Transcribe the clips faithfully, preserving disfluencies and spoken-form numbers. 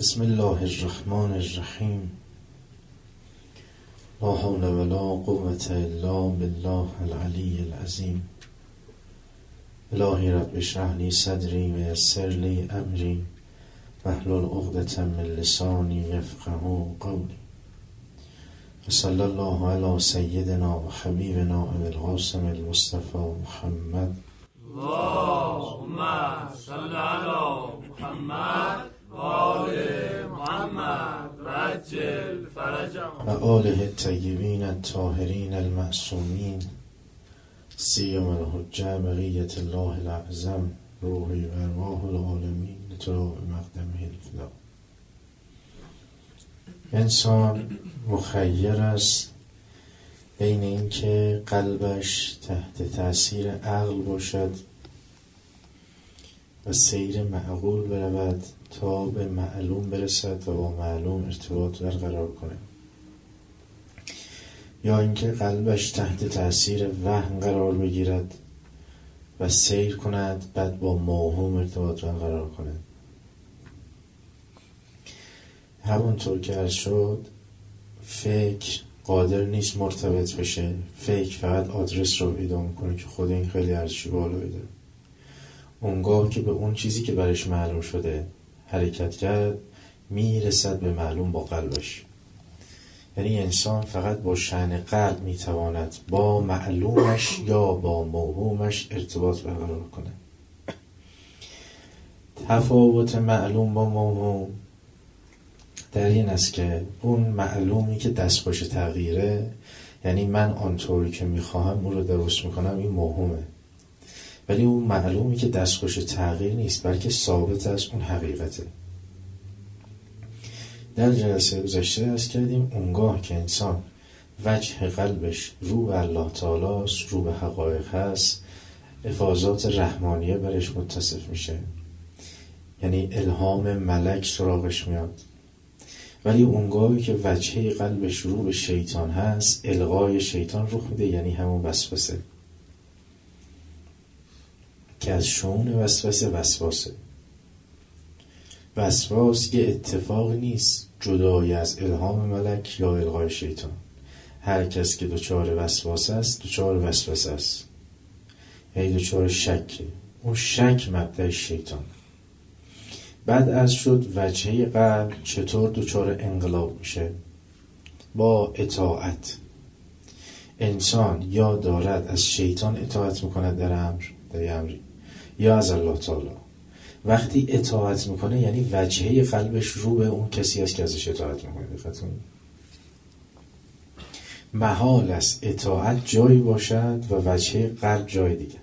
بسم الله الرحمن الرحیم. لا حول ولا قوة الا بالله العلی العظیم. الهی رب اشرح لی صدری و یسر لی امری واحلل عقدة من لسانی یفقهوا قولی. صلی الله علی سیدنا و حبیبنا ابی القاسم المصطفى محمد. اللهم صل علی محمد و آل محمد و عجل فرجهم و آله الطیبین الطاهرین المعصومین سیما الحجة بقیة الله الاعظم روحی و ارواح العالمین لتراب مقدمه الفدا. انسان مخیر است بین این که قلبش تحت تأثیر عقل باشد و سیر معقول برود تا به معلوم برسد و با معلوم ارتباط برقرار کنه، یا اینکه قلبش تحت تأثیر وهم قرار بگیرد و سیر کند بعد با موهوم ارتباط برقرار کند. همونطور که عرض شد فکر قادر نیست مرتبط بشه، فکر فقط آدرس رو پیدا میکنه که خود این خیلی ارزشی بالایی داره. اونگاه که به اون چیزی که برش معلوم شده حرکت کرد میرسد به معلوم با قلبش. یعنی انسان فقط با شأن قلب میتواند با معلومش یا با موهومش ارتباط برقرار کنه. تفاوت معلوم با موهوم در این است که اون معلومی که دستخوش تغییره، یعنی من آنطوری که میخواهم اون رو درست میکنم، این موهومه. ولی اون معلومی که دستخوش تغییر نیست بلکه ثابت است، اون حقیقته. در جلسه گذشته عرض کردیم اونگاه که انسان وجه قلبش رو به الله تعالی است، رو به حقایق هست، افاضات رحمانیه برش متصف میشه، یعنی الهام ملک سراغش میاد. ولی اونگاهی که وجهه قلبش رو به شیطان هست، الغای شیطان رخ میده، یعنی همون وسوسه که از شؤون وسوسه وسواسه. وسواس یه اتفاق نیست جدای از الهام ملک یا الغای شیطان. هر کس که دچار وسواسه است دچار وسوسه است، یعنی دچار شکه. اون شک مبدأ شیطان. بعد از شد وجهه قلب چطور دچار انقلاب میشه؟ با اطاعت. انسان یا دارد از شیطان اطاعت میکند در امر در امری یا از الله تعالی. وقتی اطاعت میکنه یعنی وجهه قلبش رو به اون کسی است که ازش اطاعت میکنه. دقیقتون محال است اطاعت جایی باشد و وجهه قلب جای دیگه،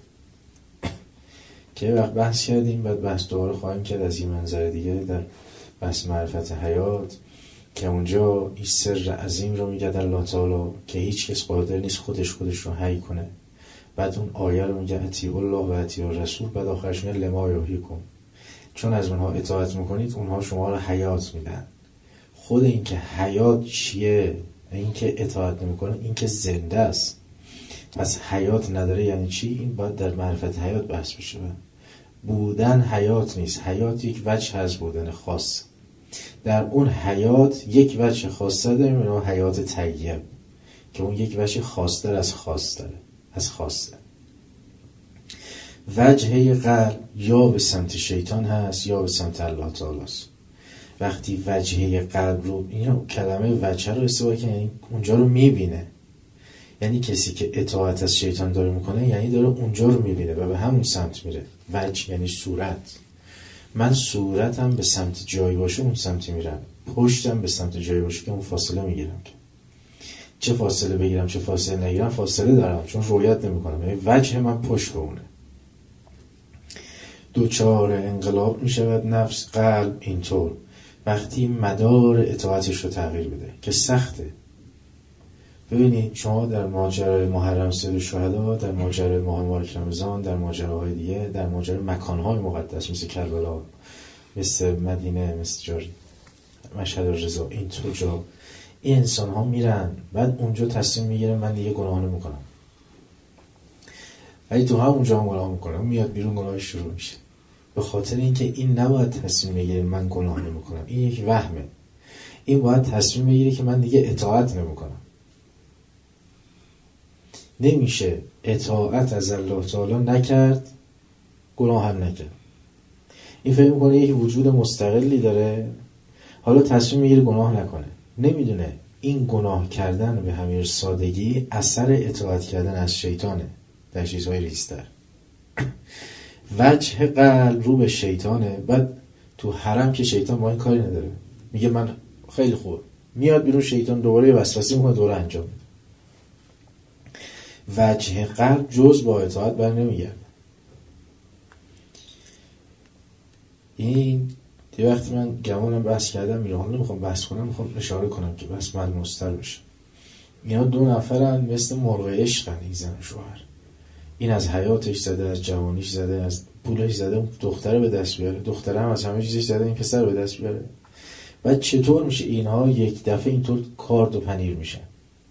که وقت بحث کردیم، بعد بحث دوباره خواهیم کرد از این منظر دیگه در بحث معرفت حیات، که اونجا این سر عظیم رو میگه در الله تعالی که هیچ کس قادر نیست خودش خودش رو حی کنه. بعد اون آیه رو میگه اطیعوا الله و اطیعوا الرسول، بعد آخرش میگه لما یحییکم، چون از اونها اطاعت میکنید اونها شما رو حیات میدن. خود این که حیات چیه؟ این که اطاعت نمیکنه این که زنده است. پس حیات نداره یعنی چی؟ این باید در معرفت حیات بحث بشه. بودن حیات نیست، حیات یک وجه از بودن خاص. در اون حیات یک وجه خاصه داریم، اون حیات طیب، که اون یک وجه خاصتر از خاص داره از خاصه. وجهه قلب یا به سمت شیطان هست یا به سمت الله تعالی است. وقتی وجهه قلب رو، این کلمه وجه رو استفاده کنه، یعنی اونجا رو میبینه. یعنی کسی که اطاعت از شیطان داره میکنه یعنی داره اونجا رو میبینه و به همون سمت میره. وجه یعنی صورت. من صورتم به سمت جایی باشه اون سمتی میرم، پشتم به سمت جایی باشه که اون فاصله میگیرم. که چه فاصله بگیرم چه فاصله نگیرم فاصله دارم، چون رویت نمیکنم. یعنی وجه من پشت به اونه. دوچار انقلاب میشود نفس قلب اینطور وقتی مدار اطاعتش رو تغییر بده، که سخته. ببینید شما در ماجرای محرم سید شهدا، در ماجرای ماه مبارک رمضان، در ماجراهای دیگه، در ماجرای مکانهای مقدس مثل کربلا، مثل مدینه، مثل جاری مشهد رضا، این تو جا این انسان ها میرن، بعد اونجا تصمیم میگیرن من دیگه گناه نمیکنم. ولی تو هم اونجا هم گناه میکنم، میاد بیرون گناهش شروع میشه. به خاطر اینکه این نباید تصمیم بگیره من گناه نمیکنم، این یک وهمه. این باید تصمیم بگیره که من دیگه اطاعت نمیکنم. نمیشه اطاعت از الله تعالی نکرد گناه هم نکرد. این فکر میکنه یک وجود مستقلی داره، حالا تصمیم میگیره گناه نکنه. نمیدونه این گناه کردن به همین سادگی اثر اطاعت کردن از شیطانه در چیزهای ریزتر. وجه قلب رو به شیطانه. بعد تو حرم که شیطان با این کاری نداره، میگه من خیلی خوب، میاد بیرون شیطان دوباره وسوسه میکنه، دوباره انجام میده. وجه قلب جز با اطاعت بر نمیگرده. این یه وقتی من گمانم بحث کردم میره، حالا نمیخوام بحث کنم، میخوام اشاره کنم که بحث ملموس‌تر بشه. اینا دو نفرن مثل مرغ عشقن، این زن و شوهر. این از حیاتش زده، از جوانیش زده، از پولش زده اون دختره به دست بیاره، دختره هم از همه چیزش زده این پسر به دست بیاره. بعد چطور میشه اینها یک دفعه اینطور کارد و پنیر میشن؟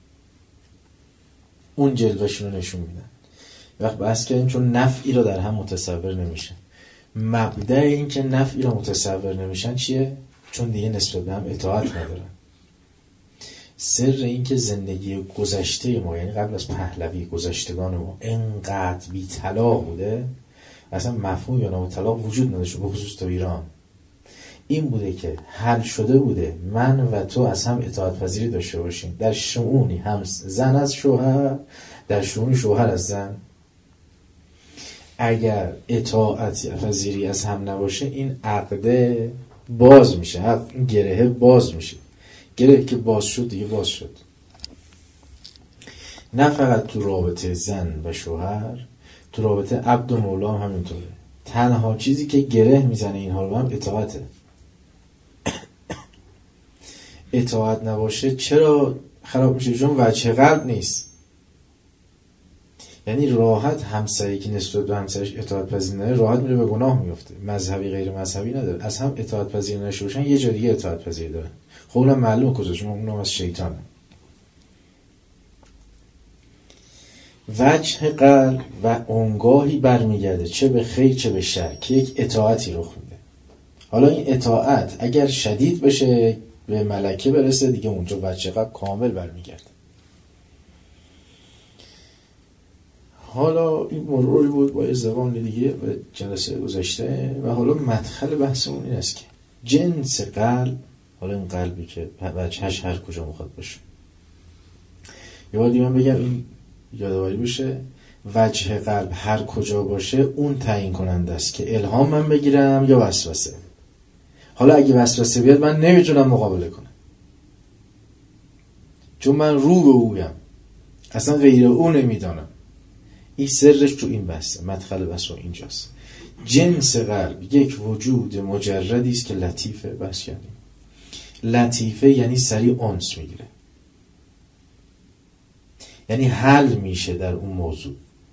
اون جلوه‌شون رو نشون میدن. وقت بحث کردیم چون نفعی رو در هم متصور نمیشن. مبدأ این که نفعی رو متصور نمیشن چیه؟ چون دیگه نسبت به هم اطاعت ندارن. سر این که زندگی گذشته ما، یعنی قبل از پهلوی گذشتگان ما انقدر بی طلاق بوده، اصلا مفهوم یا نام طلاق وجود نداشته، به خصوص تو ایران. این بوده که حل شده بوده من و تو از هم اطاعت پذیری داشته باشیم در شؤونی، هم زن از شوهر در شؤون شوهر از زن. اگر اطاعت پذیری از هم نباشه این عقده باز میشه، عقد این گره باز میشه. گره که باز شد دیگه باز شد. نه فقط تو رابطه زن و شوهر، تو رابطه عبد و مولا هم همینطوره. تنها چیزی که گره میزنه اینها رو هم اطاعته. اطاعت نباشه چرا خراب میشه؟ چون وجه قلب نیست. یعنی راحت همسایی که نسبت به همسایش اطاعت پذیر نداره راحت میره به گناه میفته. مذهبی غیر مذهبی نداره، از هم اطاعت پذیر نشه باشن یه جا دیگه اطاعت پذیر داره. خب اونم معلومه کجا، چون اونم از شیطانه. وجه قلب و اونگاهی برمیگرده چه به خیر چه به شر که یک اطاعتی رخ میده. حالا این اطاعت اگر شدید بشه به ملکه برسه دیگه اونجا وجه قلب کامل برمیگرده. حالا این مروری بود با زبان دیگه به جلسه گذشته و حالا مدخل بحثمون این است که جنس قلب، حالا این قلبی که وجهش هر کجا مخواد باشه، یه بار دیگه من بگم این یادآوری بشه، وجه قلب هر کجا باشه اون تعیین کننده است که الهام من بگیرم یا وسوسه. حالا اگه وسوسه بیاد من نمیتونم مقابله کنم، چون من رو به اویم، اصلا غیر او نمیدانم. این سرش تو این بحثه، مدخل بحث اینجاست. جنس قلب یک وجود مجردی است که لطیفه. بحث کردیم لطیفه یعنی سریع انس میگیره، یعنی حل میشه در اون موضوع،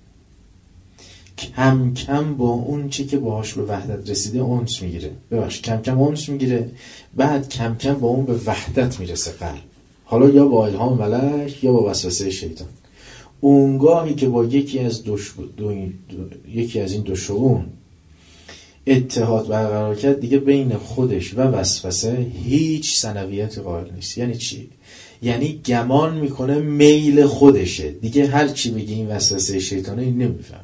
کم کم با اون چی که باهاش به وحدت رسیده انس میگیره. ببخش کم کم انس میگیره، بعد کم کم با اون به وحدت میرسه قلب، حالا یا با الهام ملک یا با وسوسه شیطان. اونگاهی که با یکی از دو, دو... دو... یکی از این دو شؤون اتحاد برقرار کرد دیگه بین خودش و وسوسه هیچ ثنویت قائل نیست. یعنی چی؟ یعنی گمان میکنه میل خودشه، دیگه هر چی بگه این وسوسه شیطانه این نمیفهم.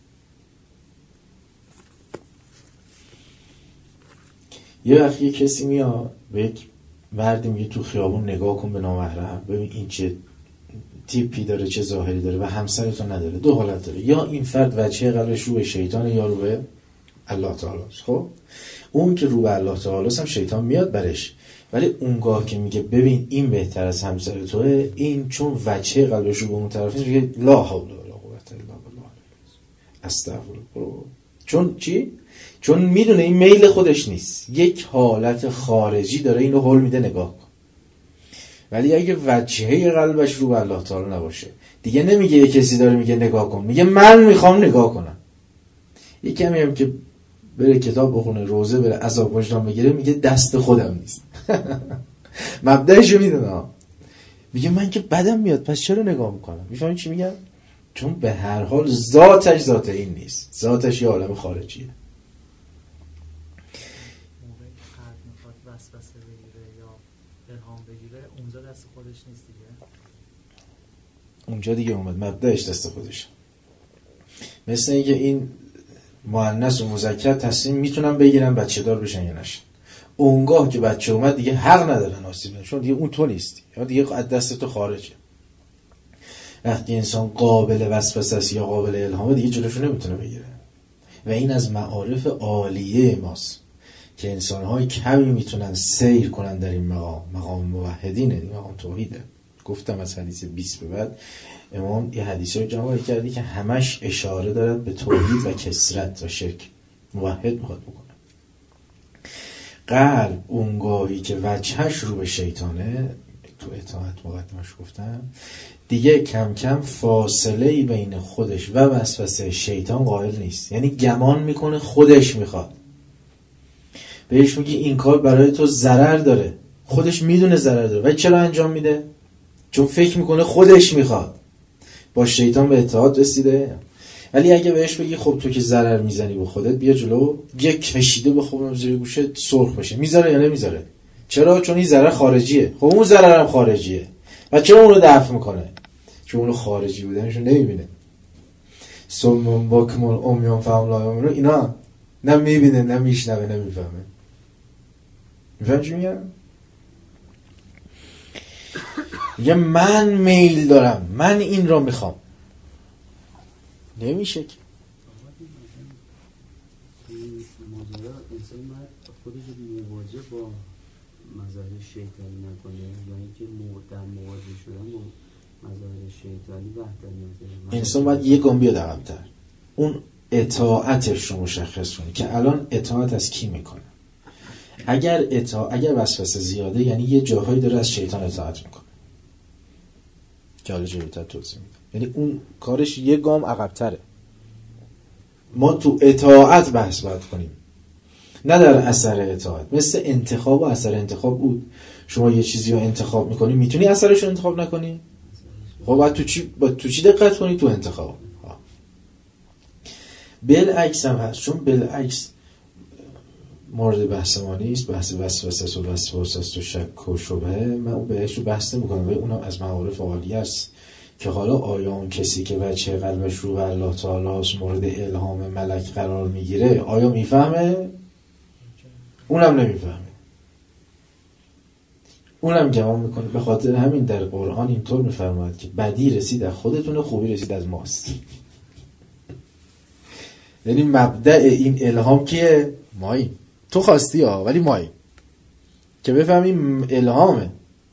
یه وقت یه کسی میاد به یک مردی میگه تو خیابون نگاه کن به نامحرم، ببین این چه تیپی داره، چه ظاهری داره و همسرتو نداره. دو حالت داره، یا این فرد وجه قلبش رو به شیطانه یا رو به الله تعالی. خب اون که رو به الله تعالی هم شیطان میاد برش، ولی اونگاه که میگه ببین این بهتر از همسر توه، این چون وجه قلبش رو به اون طرفه میگه لا حول ولا قوة الا بالله استغفرالله. چون چی؟ چون میدونه این میل خودش نیست، یک حالت خارجی داره اینو هول میده نگاه کن. ولی اگه وجهه قلبش رو به الله تعالی نباشه دیگه نمیگه یه کسی داره میگه نگاه کن، میگه من میخوام نگاه کنم. یه کمی هم که بره کتاب بخونه، روزه بره، عذاب وجدان بگیره، میگه دست خودم نیست. مبدأشو میدونه، میگه من که بدم میاد پس چرا نگاه میکنم. میفهمی چی میگم؟ چون به هر حال ذاتش ذات این نیست، ذاتش یه عالم خارجیه. وسوسه بگیره یا الهام بگیره اونجا دست خودش نیست دیگه. اونجا دیگه اومد مبدأش دست خودش. مثل اینکه این مؤنث و مذکر تصمیم میتونن بگیرن بچه دار بشن یا نشن. اونگاه که بچه اومد دیگه حق ندارن آسیب بزنن، چون دیگه اون تو نیستی یا دیگه از دست تو خارجه. وقتی انسان قابل وسوسه است یا قابل الهامه دیگه جلوشو نمیتونه بگیره. و این از معارف عالیه ماست که انسان‌های کمی میتونن سیر کنن در این مقام. مقام موحدینه، این مقام توحیده. گفتم از حدیث بیست به بعد امام یه حدیثی رو جمع کردی که همش اشاره دارد به توحید و کثرت و شرک. موحد میخواد بکنه. قلب اونگاهی که وجهش رو به شیطانه، تو اطاعت مقدمش گفتم، دیگه کم کم فاصله بین خودش و وسوسه شیطان قائل نیست. یعنی گمان میکنه خودش میخواد. بهش میگی این کار برای تو ضرر داره، خودش میدونه ضرر داره ولی چرا انجام میده؟ چون فکر میکنه خودش میخواد. با شیطان به اتحاد رسیده. ولی اگه بهش بگی خب تو که ضرر میزنی به خودت، بیا جلو، بیا کشیده به خوبم زیر گوشه سرخ بشه، میذاره یا نمیذاره؟ چرا؟ چون این ضرر خارجیه. خب اون ضرر هم خارجیه و چرا اونو دفع میکنه؟ چون اونو خارجی بودنشو نمیبینه. سمون باکمون امیان فهم لایمون رو اینا نه میبینه نه میشنوه نه میفهمه. میفهم چی میگم؟ میگه من میل دارم، من این رو میخوام. نمیشه که این ماجرا انسان مرد خودش رو مواجه با مظاهر شیطانی نکنه یا اینکه در مواجه شدن با مظاهر شیطانی وحدانیت انسان باید یک گام بیاد عقب‌تر، اون اطاعتش رو مشخص کنه که الان اطاعت از کی میکنه. اگر اطاعت اگر وسوسه زیاده یعنی یه جاهایی داره از شیطان اطاعت میکنه که حالا جلوتر توضیح میدم. یعنی اون کارش یه گام عقب‌تره. ما تو اطاعت بحث باید کنیم نه در اثر اطاعت. مثل انتخاب و اثر انتخاب بود. شما یه چیزی رو انتخاب میکنی، میتونی اثرش رو انتخاب نکنی؟ خب باید تو چی باید تو چی دقت کنی؟ تو انتخاب. بالعکس هم هست، چون بالعکس مورد بحث ما نیست. بحث وسوسه و وسوسه و شک و شبهه من بهش رو بحث نمی‌کنم و اونم از معارف عالیه است که حالا آیا اون کسی که وجه قلبش رو به الله تعالی است مورد الهام ملک قرار میگیره آیا میفهمه؟ اونم نمیفهمه، اونم گمان میکنه. به خاطر همین در قرآن اینطور میفرماید که بدی رسید از خودتون، خوبی رسید از ماست. یعنی مبدأ این الهام کیه؟ مایی. تو خواستی ها ولی مایی که بفهمیم الهامه.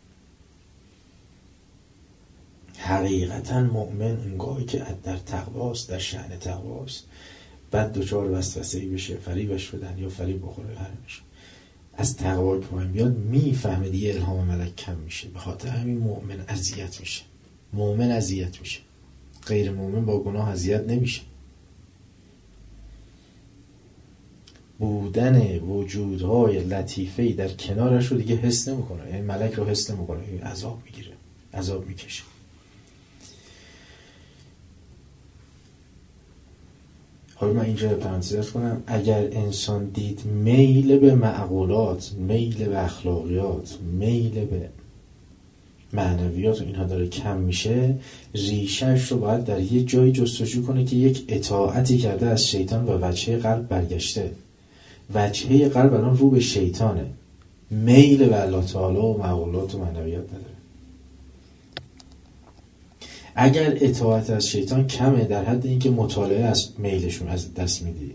حقیقتا مؤمن اونگاهی که در تقواست، در شأن تقواست، بعد دوچار وسوسه‌ای بشه، فریبش بدن یا فریب بخوره، هرمش از تقوا که باید بیاد میفهمه دیگه الهام ملک کم میشه. به خاطر همین مؤمن اذیت میشه. مؤمن اذیت میشه، غیر مؤمن با گناه اذیت نمیشه. بودن وجودهای لطیفه‌ای در کنارش رو دیگه حس نمیکنه. یعنی ملک رو حس نمیکنه، عذاب میگیره، عذاب میکشه. حالا من اینجا پرانتز کنم، اگر انسان دید میل به معقولات، میل به اخلاقیات، میل به معنویات و اینها داره کم میشه، ریشش رو باید در یه جایی جستجو کنه که یک اطاعتی کرده از شیطان و وجهه قلب برگشته. وجهه قلب الان رو به شیطانه، میل به الله تعالی و معقولات و معنویات نداره. اگر اطاعت از شیطان کمه در حد اینکه مطالعه از میلشون از دست میدی،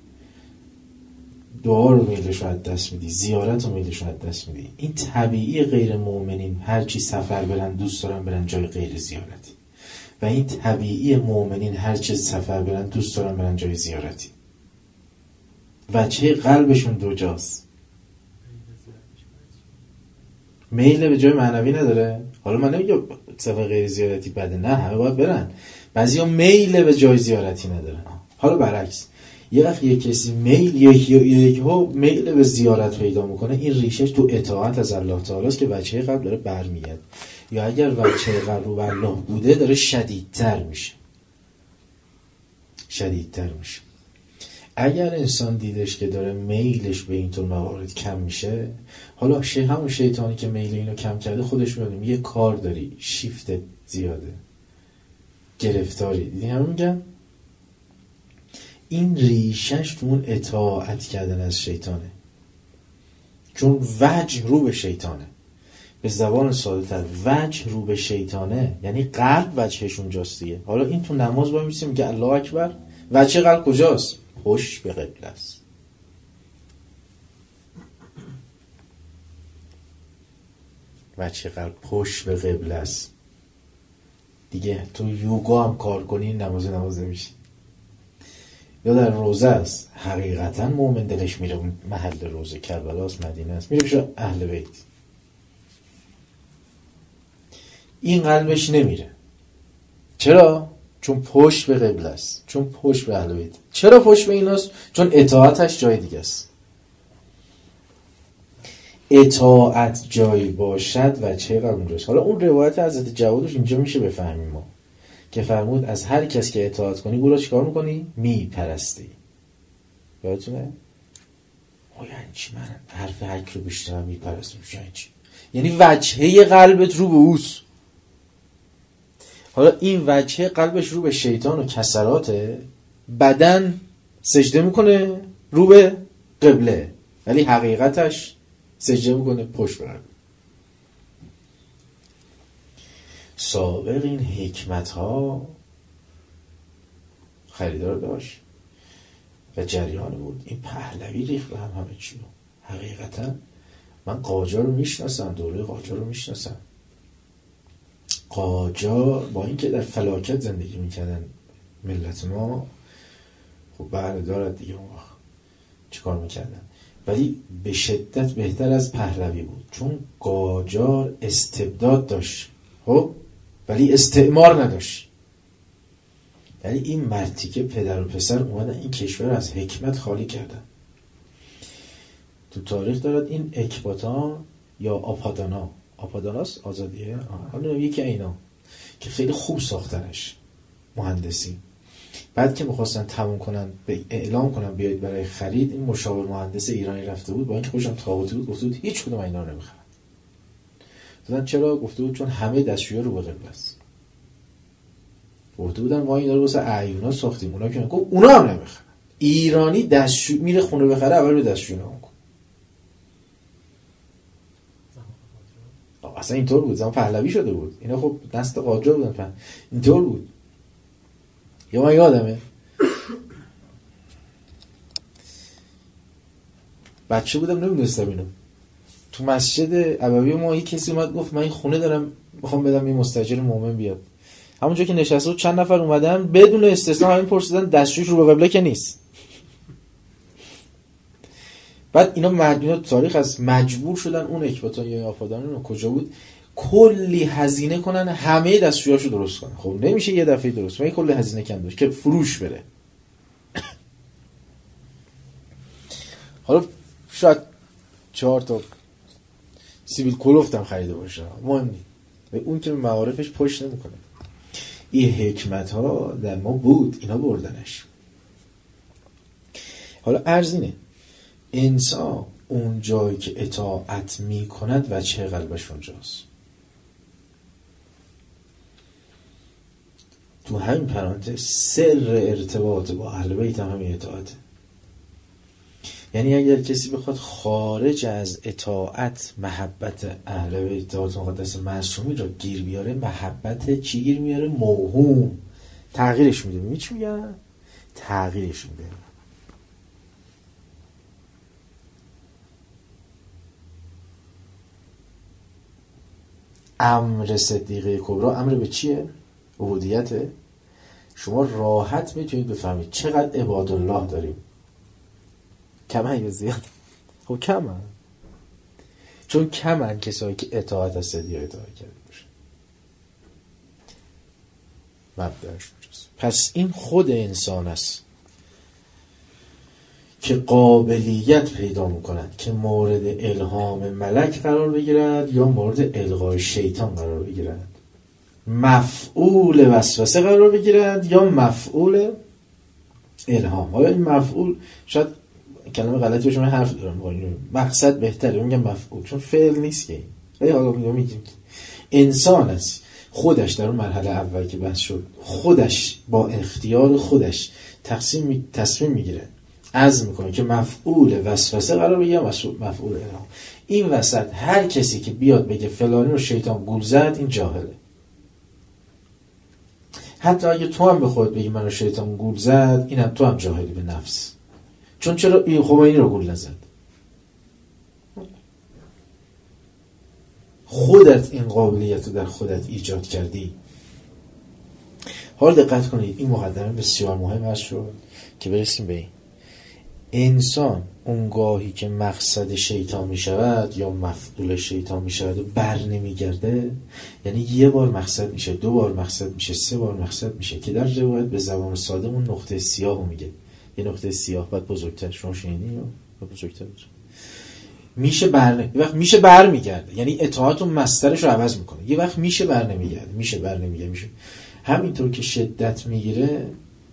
دعا رو میلشون از دست میدی، زیارت رو میلشون از دست میدی، این طبیعی غیر مؤمنین هر چی سفر برن دوست دارن برن جای غیر زیارتی و این طبیعی مؤمنین هر چی سفر برن دوست دارن برن جای زیارتی. وجه قلبشون دو جاست. میل به جای معنوی نداره. حالا من نمیگم سفر غیر زیارتی بده، نه، همه باید برن. بعضیا میل به جای زیارتی ندارن. حالا برعکس، یه وقت یک کسی میل یک یک ها میل به زیارت پیدا میکنه، این ریشش تو اطاعت از الله تعالی است که وجه قلب داره برمیاد، یا اگر وجه قلب رو به الله بوده داره شدیدتر میشه، شدیدتر میشه. اگر انسان دیدش که داره میلش به اینطور موارد کم میشه، حالا شی همون شیطانی که میل اینو کم کرده خودش میاد یه کار داری، شیفت زیاده، گرفتاری، دیدی همون میگم این ریشش تو اون اطاعت کردن از شیطانه، چون وجه رو به شیطانه. به زبان ساده تر وجه رو به شیطانه، یعنی قلب وجهش اونجاست دیگه. حالا این تو نماز با میسیم میگه الله اکبر، وجه قلب کجاست؟ پشت به قبله است. وجه قلب پشت به قبله است دیگه. تو یوگا هم کار کنی نماز نماز نمیشی. یا در روزه است، حقیقتا مومن دلش میره محل روزه، کربلاست، مدینه است، میره بشه اهل بیت. این قلبش نمیره. چرا؟ چون پشت به قبله است، چون پشت به اهل بیت. چرا پشت به ایناست؟ چون اطاعتش جای دیگه است. اطاعت جایی باشد و چه قبل اونجاست. حالا اون روایت حضرت جوادش اینجا میشه بفهمیم ما که فرمود از هر کس که اطاعت کنی او را چیکار میکنی؟ میپرستی. یادتونه؟ او یعنی چی؟ من حرف حق رو بشنوم میپرستم، یعنی چی؟ یعنی وجهه قلبت رو به اوست. حالا این وجهه قلبش رو به شیطان و کسراته، بدن سجده میکنه رو به قبله، ولی حقیقتش سجده میکنه پشت به قبله. سابق این حکمت ها خریدار داشت و جریان بود. این پهلوی ریخت به هم همه چی رو. حقیقتا من قاجار رو میشناسم، دوره قاجار رو میشناسم. قاجار با اینکه در فلاکت زندگی میکردن ملت ما، خب بله دارد دیگه اون وقت چیکار میکردن، ولی به شدت بهتر از پهلوی بود، چون قاجار استبداد داشت خب ولی استعمار نداشت. یعنی این مرتیکه پدر و پسر اومدن این کشور از حکمت خالی کردن. تو تاریخ دارد این اکباتان یا آپادانا، آپاداناست آزادیه، حالا یکی اینا که خیلی خوب ساختنش مهندسی. بعد که میخواستن تموم کنن اعلام کنن بیایید برای خرید، این مشاور مهندس ایرانی رفته بود، با اینکه خودشم طاغوتی بود، گفته بود هیچ کدوم اینا رو نمیخرن. دادن چرا؟ گفته بود چون همه دستشویی رو به قبله است. گفته بودن ما اینا رو واسه اعیونا ساختیم، اونا که گفت اونا هم نمیخرن. ایرانی دستشویی میره خونه بخره، اول به دستشویی نگاه کن. اصلا اینطور بود، زمان پهلوی شده بود. اینا خب نسل قاجار بودن، اینطور بود. یا من یادمه بچه بودم نمیدونستم اینو، تو مسجد ابوی ما یک کسی اومد گفت من این خونه دارم میخوام بدم این مستاجر مومن بیاد. همونجا که نشسته بود چند نفر اومدن بدون استثنا همین پرسیدن دستشویش رو به قبله که نیست. بعد اینا مدینا تاریخ از مجبور شدن اون اکباتان یا آفادان اون کجا بود کلی هزینه کنن همه دستشویاشو درست کنن. خب نمیشه یه دفعه درست کنن، کلی هزینه کن داشت که فروش بره. حالا شاید چهار تا سیبیل کلوفتم خریده باشه، مهم نیست، اون که معارفش پشت نمیکنه. این حکمت ها در ما بود، اینا بردنش. حالا عرض اینه انسان اون جایی که اطاعت می کند و چه قلبش اونجاست. تو همین پرانتز سر ارتباط با اهل بیت هم همین اطاعته. یعنی اگر کسی بخواد خارج از اطاعت محبت اهل بیت ذات مقدس معصومی رو گیر بیاره، محبت چی گیر میاره؟ موهوم، تغییرش میده. می چی میگن؟ تغییرش میده. امر صدیقه کبرا امر به چیه؟ عبودیته. شما راحت میتونید بفهمید چقدر عباد الله داریم. کمه یا زیاد؟ خب کمه، چون کمن کسایی که اطاعت از صدیقه اطاعت کرده باشه. مبدأش اونجاست. پس این خود انسان است که قابلیت پیدا میکنند که مورد الهام ملک قرار بگیرد یا مورد الغای شیطان قرار بگیرد، مفعول وسوسه قرار بگیرد یا مفعول الهام. حالا این مفعول شاید کلمه غلطی باشه، من حرف دارم مقصد بهتره میگم مفعول، چون فعل نیست که این. حالا میگیم انسان است خودش در اون مرحله اول که بحث شد خودش با اختیار خودش تصمیم تصمیم میگیره، عزم میکنه که مفعول وسوسه قرار بگیره، مفعول الهام. این وسط هر کسی که بیاد بگه فلانی رو شیطان گول زد، این جاهله. حتی اگه تو هم به خود بگی منو شیطان گول زد، اینم تو هم جاهلی به نفس. چون چرا این خمینی رو گول نزد؟ خودت این قابلیت رو در خودت ایجاد کردی. حالا دقت کنید، این مقدمه بسیار مهم است شد که برسیم به این. انسان اونگاهی که مقصد شیطان می شود یا مفعول شیطان می شود و بر نمی گرده، یعنی یه بار مقصد میشه، دو بار مقصد میشه، سه بار مقصد میشه، که در روایت به زبان ساده اون نقطه سیاه رو میگه. یه نقطه سیاه بعد بزرگتر، شما شنیدین یا بزرگتر بزرگ. میشه بر یه وقت میشه بر میگرده، یعنی اطاعت اون مصدرش رو عوض میکنه. یه وقت میشه بر نمیگرده، میشه بر نمیگرده، میشه همینطور که شدت میگیره.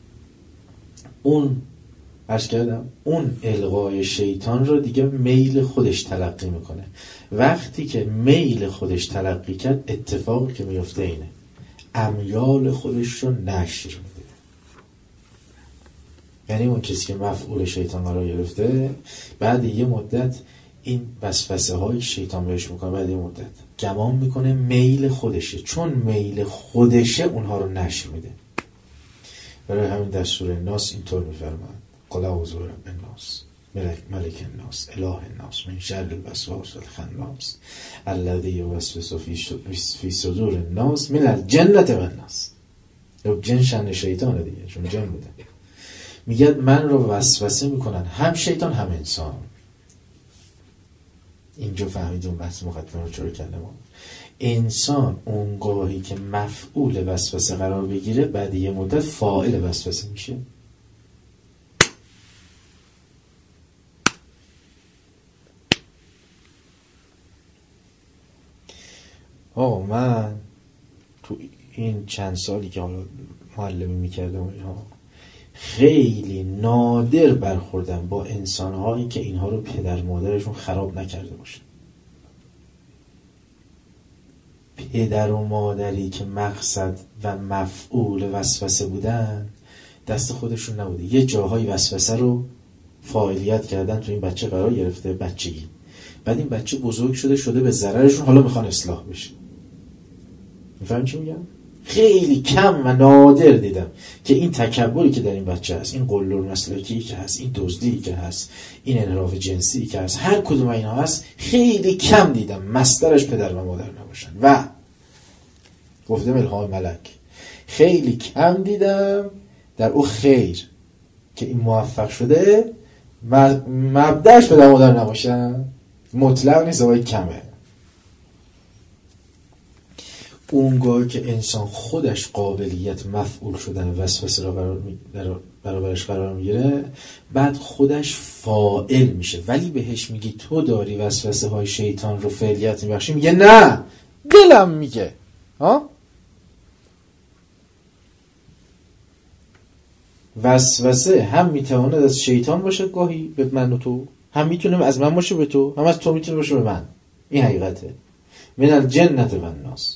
اون عرض کردم اون الغای شیطان رو دیگه میل خودش تلقی میکنه. وقتی که میل خودش تلقی کرد، اتفاقی که میفته اینه، امیال خودش رو نشر میده. یعنی اون کسی که مفعول شیطان قرار گرفته، بعد یه مدت این وسوسه های شیطان بهش میکنه، بعد یه مدت گمان میکنه میل خودشه، چون میل خودشه اونها رو نشر میده. برای همین در سوره ناس اینطور میفرماد: قل اعوذ برب الناس ملک ملک الناس اله الناس من شر الوسواس الخناس الذی یوسوس فی صدور الناس من الجنة والناس. جن شأن شیطانه دیگه، چون جن بوده. میگه من رو وسوسه میکنن هم شیطان هم انسان. اینجا فهمیدون بحث مقدمه رو چرا کردم. انسان اونگاهی که مفعول وسوسه قرار بگیره، بعد یه مدت فاعل وسوسه میشه. آقا من تو این چند سالی که حالا معلمی میکردم اینها، خیلی نادر برخوردم با انسانهایی که اینها رو پدر مادرشون خراب نکرده باشن. پدر و مادری که مقصد و مفعول وسوسه بودن، دست خودشون نبوده. یه جاهای وسوسه رو فاعلیت کردن، تو این بچه قرار گرفته بچگی، بعد این بچه بزرگ شده شده به ضررشون، حالا میخوان اصلاح بشه. میفهم چی میگم؟ خیلی کم و نادر دیدم که این تکبری که در این بچه هست، این قلور مسلکی که هست، این دزدی که هست، این انحراف جنسی که هست، هر کدوم اینا هست، خیلی کم دیدم مصدرش پدر و مادر نباشن. و گفتم الهام ملک، خیلی کم دیدم در او خیر که این موفق شده مبدأش پدر و مادر نباشن. مطلق نیست، ولی کمه. اونگاه که انسان خودش قابلیت مفعول شدن وسوسه را قرار می... برابرش قرار میگیره، بعد خودش فاعل میشه. ولی بهش میگی تو داری وسوسه های شیطان رو فعلیت میبخشی، میگه نه، دلم میگه. ها؟ وسوسه هم میتواند از شیطان باشه گاهی به من و تو، هم میتونه از من باشه به تو، هم از تو میتونه باشه به من. این حقیقته. من الجنة والناس.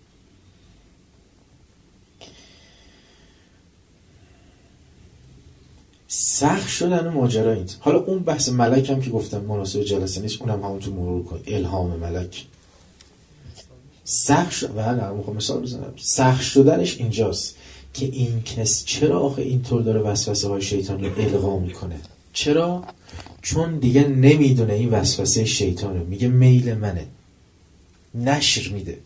سخت شدن ماجرا این. حالا اون بحث ملک هم که گفتم مناسب جلسه نیست، اونم همونطور مرور کن. الهام ملک سخت شد. بله میخوام مثال بزنم. سخت شدنش اینجاست که این کس چرا آخه اینطور داره وسوسه های شیطان رو القا میکنه. چرا؟ چون دیگه نمیدونه این وسوسه شیطانه، میگه میل منه، نشر میده.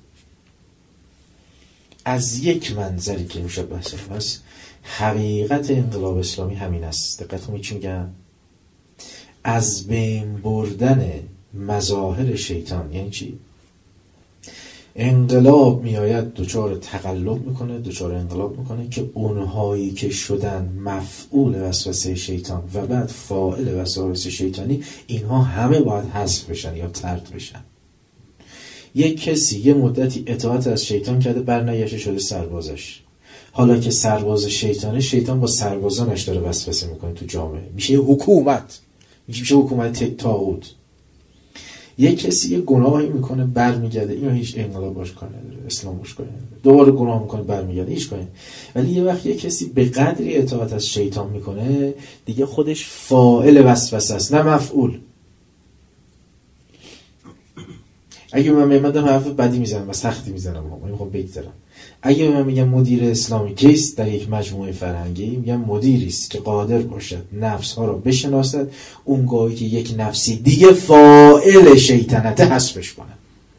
از یک منظری که میشه بحث هست، حقیقت انقلاب اسلامی همین است. دقت کنید چی میگم؟ از بین بردن مظاهر شیطان. یعنی چی؟ انقلاب میآید دوچار تقلب میکنه، دوچار انقلاب میکنه که اونهایی که شدن مفعول وسوسه شیطان و بعد فاعل وسوسه شیطانی، اینها همه باید حذف بشن یا طرد بشن. یک کسی یه مدتی اطاعت از شیطان کرده، برنگشته شده سربازش، حالا که سرباز شیطانه، شیطان با سربازانش داره وسوسه میکنه تو جامعه، میشه حکومت، میشه حکومت طاغوت. یه کسی یه گناهی میکنه برمیگرده، اینو هیچ انقلاب باش کار نداره، اسلام باش کار نداره، دوباره گناه میکنه برمیگرده، هیچ کاری. ولی یه وقت یه کسی به قدری اطاعت از شیطان میکنه دیگه خودش فاعل وسوسه است نه مفعول. اگه من میمدم حرف بدی میزنم و سختی میزنم، من میخوام بگذارم، اگه من میگم مدیر اسلامی کیست در یک مجموعه فرهنگی، میگم مدیری است که قادر باشد نفس ها را بشناسد، اونگاهی که یک نفسی دیگه فاعل شیطنته حذفش کنه.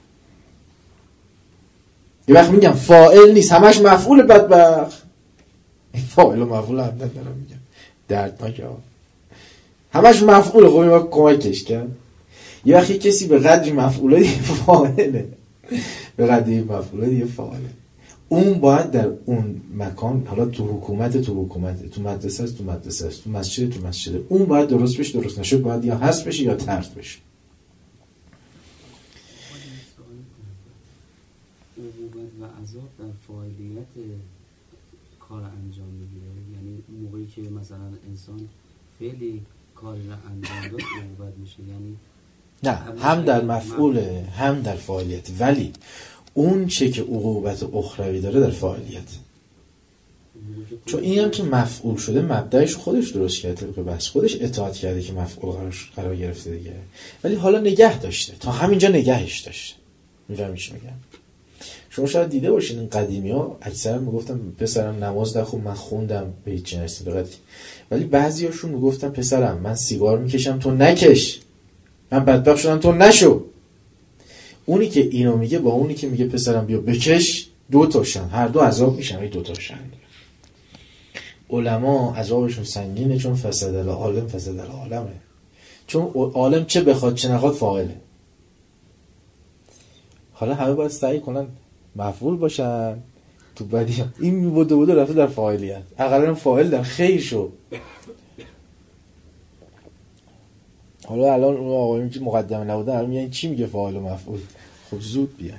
یه وقت میگم فاعل نیست، همش مفعول، بدبخت. این فاعل و مفعول هم ندارم، میگم دردناکه، همش مفعول. خب این وقت کمکش کرد. یه وقتی کسی به قدری مفعوله دیگه فاعله، به قدری مفعوله دیگه فاعله. اون باید در اون مکان، حالا تو حکومت تو حکومت، تو مدرسه است تو مدرسه است، تو مسجد تو مسجد، اون باید درست بشه، درست نشد باید یا حذف بشه یا طرد بشه. عقوبت و عذاب در فاعلیت کار انجام میگیره، یعنی موقعی که مثلا انسان فعلی کاری را انجام داد عقوبت میشه، یعنی نه، هم در مفعوله هم در فاعلیت، ولی اون چه که عقوبت اخروی داره در فاعلیت. چون این هم که مفعول شده مبدأش خودش درست کرده، طبق بحث خودش اطاعت کرده که مفعول قرارش قرار گرفته دیگه، ولی حالا نگه داشته، تا همینجا نگهش داشته. میفهمی چی میگم؟ شما شاید دیده باشین این قدیمی ها اکثرا میگفتن پسرم نماز نخون، من خوندم به هیچ نرسید بقدر. ولی بعضی هاشون میگفتن پسرم من سیگار میکشم تو نکش، من بدبخت شدم تو نشو. اونی که اینو میگه با اونی که میگه پسرم بیا بکش دو تاشن، هر دو عذاب میشن، ای دو تاشن. علما عذابشون سنگینه، چون فسد العالم فسد العالمه، چون عالم چه بخواد چه نخواد فاعله. حالا همه باید سعی کنن مفعول باشن تو بدی، این بوده بوده رفته در فاعلیت، اقلا فاعل در خیر شو. حالا الان اون آقایون که مقدمه نبودن الان میگن چی میگه فاعل و مفعول؟ خب زود بیاین.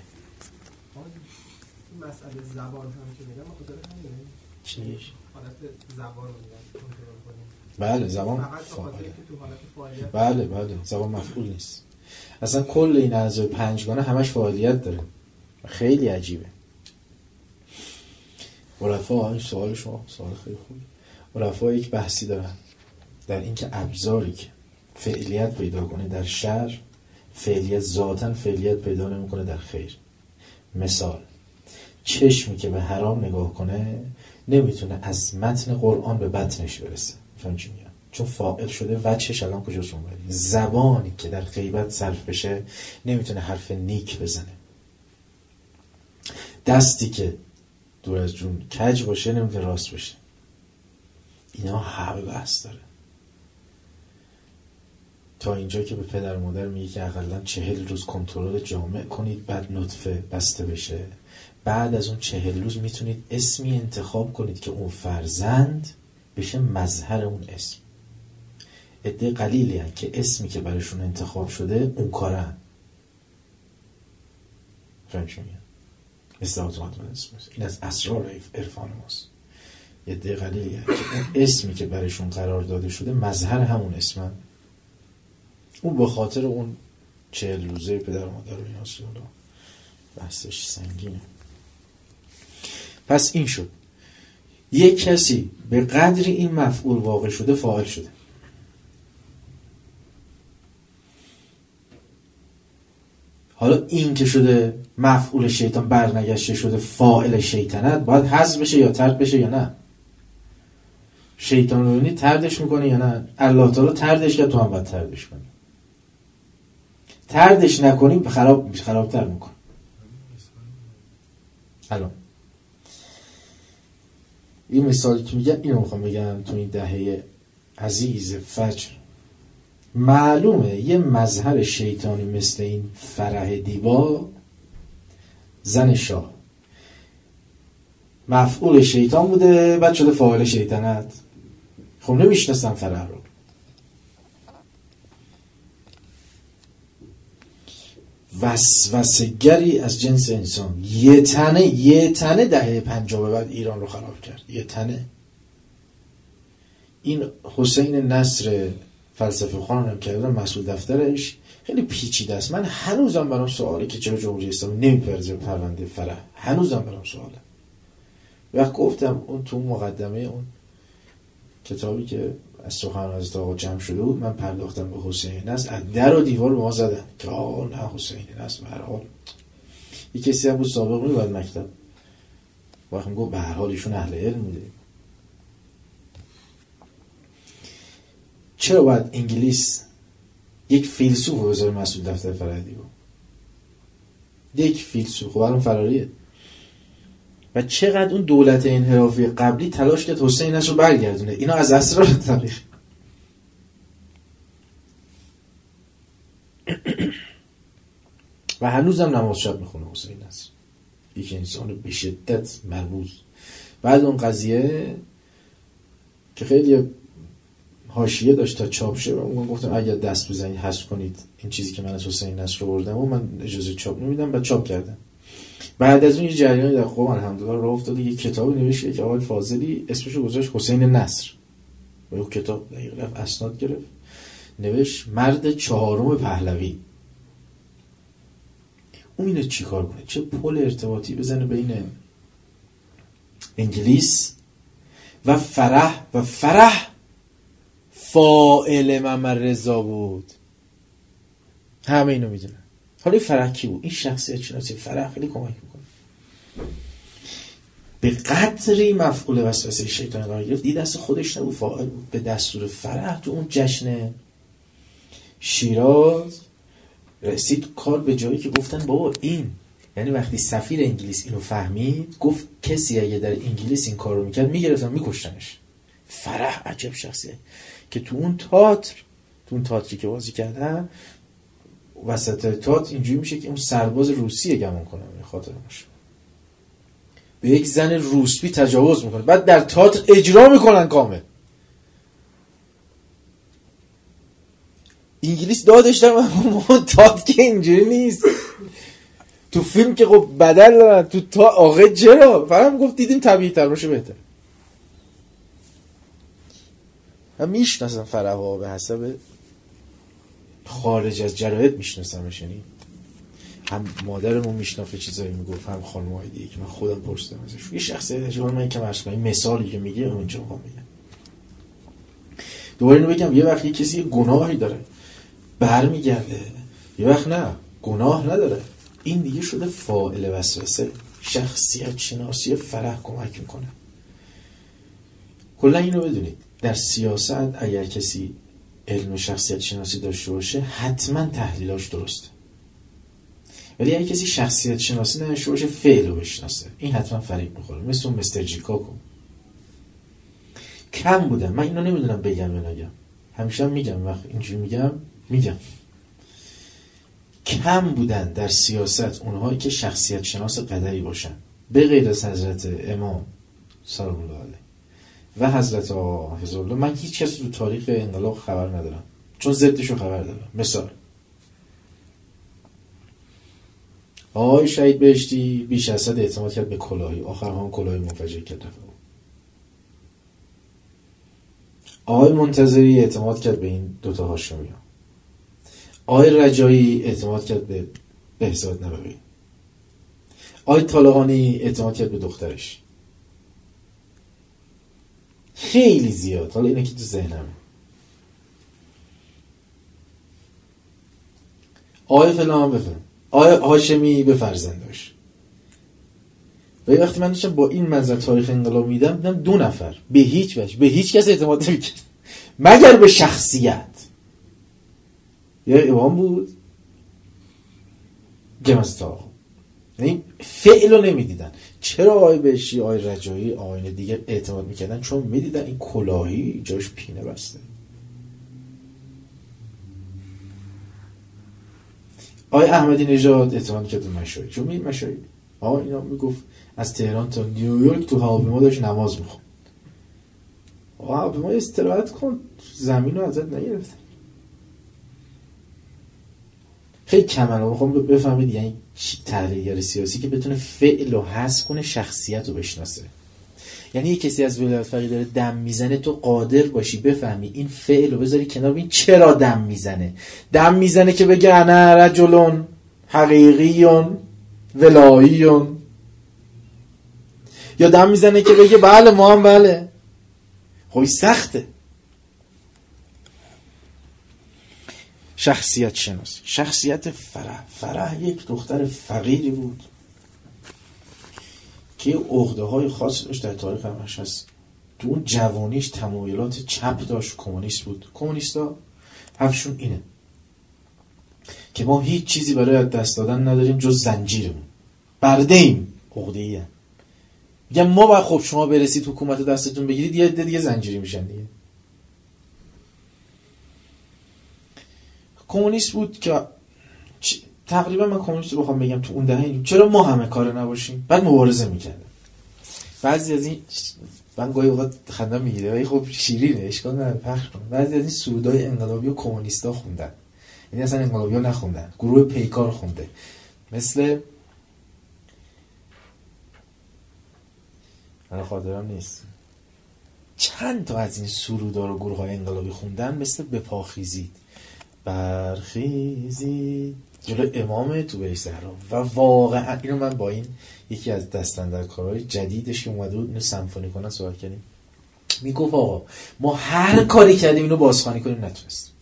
این مسئله زبان هم که میگم خاطر همینه. چی میگه؟ حالت زبان رو میگم کنترل کنیم. بله زبان فقط که تو حالت فاعلیت. بله بله زبان مفعول نیست. اصلا کل این اعضای پنجگانه همش فاعلیت داره. خیلی عجیبه. عرفا، این سوال شما سوال خیلی خوبه. عرفا یک بحثی دارن در اینکه ابزاری که فعلیت پیدا کنه در شر، فعلیت ذاتاً فعلیت پیدا نمیکنه در خیر. مثال، چشمی که به حرام نگاه کنه نمیتونه از متن قرآن به بطنش برسه. فهم چی میگم؟ چون فاعل شده، وجهش الان کجاست اون؟ زبانی که در غیبت صرف بشه نمیتونه حرف نیک بزنه. دستی که دور از جون کج باشه نمیتونه راست بشه. اینا همه بحث داره. تا اینجا که به پدر مادر میگه که اقلا چهل روز کنترل جامع کنید بعد نطفه بسته بشه. بعد از اون چهل روز میتونید اسمی انتخاب کنید که اون فرزند بشه مظهر اون اسم. عده قلیلی هست که اسمی که براشون انتخاب شده اون کاره هست. فهم چی میگم؟ استعادت من اسم هست. این از اسرار عرفان ماست. عده قلیلی هست که اون اسمی که براشون قرار داده شده مظهر همون اسم هست. اون به خاطر اون چهل روزه پدر مادر و این هست. بحثش سنگینه. پس این شد یک کسی به قدری این مفعول واقع شده فاعل شده. حالا این که شده مفعول شیطان برنگشته شده فاعل شیطنت، باید حذف بشه یا طرد بشه یا نه؟ شیطان رو ببینی تردش میکنه یا نه؟ الله تعالی تردش کرد، تو هم باید تردش کنی. تردش نکنی خراب میشه، خرابتر میکنه. الان این مثالی که میگم اینو میخوام بگم. تو این دهه عزیز فجر معلومه یه مظهر شیطانی مثل این فرح دیبا، زن شاه، مفعول شیطان بوده بعد شده فاعل شیطنت. خب نمیشناسم فرح رو. وسوسه‌گری از جنس انسان. یه تنه یه تنه دهه پنجاه به بعد ایران رو خراب کرد. یه تنه. این حسین نصر فلسفه خوان هم که مسئول دفترش خیلی پیچیده است. من هنوزم برام سواله که چرا جمهوری اسلامی نمیپرزه پرونده فرح. هنوزم برام سواله. وقت گفتم اون تو مقدمه اون کتابی که از سخن حضرت آقا جمع شده بود، من پرداختم به حسین نصر. از در و دیوار به ما زدن که آه نه حسین نصر به هر حال یک کسی هم بود سابق میباید مکتب. وقت میگو به هر حال ایشون اهل علم میده. چرا باید انگلیس یک فیلسوف رو بذاره مسئول دفتر فرهادی بود؟ یک فیلسوف. خب الان فراریه. و چقدر اون دولت انحرافی قبلی تلاش کرد حسین نصر رو برگردونه. اینا از اسرار تاریخ. و هنوزم نماز شب میخونه حسین نصر. یک انسان به شدت مرموز. بعد اون قضیه که خیلی حاشیه داشت تا چاپ شه، من گفتم اگر دست بزنید حذف کنید این چیزی که من از حسین نصر رو بردم و من اجازه چاپ نمیدم. بعد چاپ کردم. بعد از اون یه جریانی در خوب الحمدلله راه افتاده. یه کتابی نوشته که آقای فاضلی اسمشو گذاشت حسین نصر. و اون کتاب دقیقاً رفت اسناد گرفت، نوشت مرد چهارم پهلوی. اون اینو چیکار کنه؟ چه پل ارتباطی بزنه بین انگلیس و فرح؟ و فرح فاعل محمد رضا بود. همه اینو میدونن. حالا فرح کی بود؟ این شخصیت شناسی فرح خیلی کمک میکنه. به قدری مفعول وسوسه شیطان قرار گرفت، دید دست خودش نبود، فاعل بود. به دستور فرح تو اون جشن شیراز رسید کار به جایی که گفتن بابا این، یعنی وقتی سفیر انگلیس اینو فهمید گفت کسی اگه در انگلیس این کارو میکرد میگرفتن میکشتنش. فرح عجب شخصیه که تو اون تئاتر، تو اون تئاتری که بازی کردن وسط تئاتر اینجوری میشه که اون سرباز روسیه گمان کنم خاطرمش به یک زن روسپی تجاوز میکنه، بعد در تئاتر اجرا میکنن کامل. انگلیس دادش دارم تئاتر که اینجوری نیست. تو فیلم که خب بدل دارن، تو تا آقا چرا؟ فقط گفت دیدیم طبیعی تر باشه بهتر. هم میشناسم فرح‌ها به حسب خارج از جراید میشناسمش، یعنی هم مادرمون میشنافه چیزایی میگفت، هم خانم‌های دیگه که من خودم پرسیدم ازش. یه شخصیت اجبار من که مرسم این مثالی که میگه اونجا میخوام بگم. دوباره اینو بگم یه وقت یه کسی یه گناهی داره برمیگرده، یه وقت نه گناه نداره، این دیگه شده فاعل وسوسه. شخصیت شناسی فرح کمک میکنه. کلا اینو بدونید در سیاست اگر کسی علم شخصیت شناسی داشته باشه حتما تحلیلاش درسته، ولی اگر کسی شخصیت شناسی نداشته باشه فعل رو بشناسه این حتما فریب میخوره. مثل اون مستر جیکاکو کم بودن. من اینو نمیدونم بگم یا نگم، همیشه هم میگم، وقت اینجوری میگم میگم کم بودن در سیاست اونهایی که شخصیت شناس قدری باشن، به غیر از حضرت امام سلام الله علیه و حضرت حافظ الله. من هیچ کس تو تاریخ انقلاب خبر ندارم چون ضدشو خبر دارم. مثال آقای شهید بهشتی بیش از حد اعتماد کرد به کلاهی، آخر هم کلاهی منفجر کرد رفت. آقای منتظری اعتماد کرد به این دوتا هاشمیان. آقای رجایی اعتماد کرد به بهزاد نبوی. آقای طالقانی اعتماد کرد به دخترش. خیلی زیاد. حالا اینه که تو ذهنمه. آقای فلان بفهم، آقای هاشمی به فرزنداش. و وقتی من داشتم با این منظر تاریخ انقلاب میدم، دیدم دو نفر به هیچ وجه به هیچ کس اعتماد نمی‌کرد مگر به شخصیت. یا امام بود گمستا، یعنی فعل رو نمیدیدن. چرا آقای بهشتی، آقای رجایی، آقایان دیگر اعتماد میکردن؟ چون میدیدن این کلاهی جاش پینه بسته. آقای احمدی نژاد اعتماد کرد به مشایی، چون می مشایی آقا اینا میگفت از تهران تا نیویورک تو هواپیما داشت نماز میخوند. آقا هواپیما استراحت کن، زمین رو ازت نگرفتن. خیلی کمه. میخوام بفهمید یعنی تحلیلگر سیاسی که بتونه فعل و حذف کنه، شخصیت رو بشناسه. یعنی یک کسی از ولایت فقیه داره دم میزنه، تو قادر باشی بفهمی این فعل رو بذاری کنار، ببین چرا دم میزنه. دم میزنه که بگه انا رجلون حقیقیون ولاییون، یا دم میزنه که بگه بله ما هم بله. خب سخته. شخصیت شناسی. شخصیت فرح. فرح یک دختر فقیری بود که عقده های خاصی داشت، در تاریخ همش هست. تو اون جوانیش تمایلات چپ داشت، کمونیست بود. کمونیستا حرفشون اینه که ما هیچ چیزی برای از دست دادن نداریم جز زنجیرمون، برده ایم، عقده ایه. میگم ما باید خب شما برسید حکومت دستتون بگیرید، یه دیگه زنجیری میشن دیگه. کمونیست بود که تقریبا من کمونیست رو بخوام بگم تو اون دهه چرا ما همه کار نباشیم، بعد مبارزه میکردن. بعضی از این من گاهی اوقات خندم میگیره ولی خب شیرینه، اشکال نداره پخش کنم. بعضی از این سرودای انقلابی و کمونیستا خوندن، یعنی اصلا انقلابی‌ها نخوندن، گروه پیکار خونده. مثل من خاطرم نیست چند تا از این سرودا رو گروه‌های انقلابی خوندن، مثل بپاخیزید، برخیزید جلو امام تو بهشت زهرا. و واقعا اینو من با این یکی از دستاندرکارهای جدیدش که اومده بود اینو سمفونی کنن صحبت کردیم، میگفت آقا ما هر کاری کردیم اینو بازخوانی کنیم نتونستیم.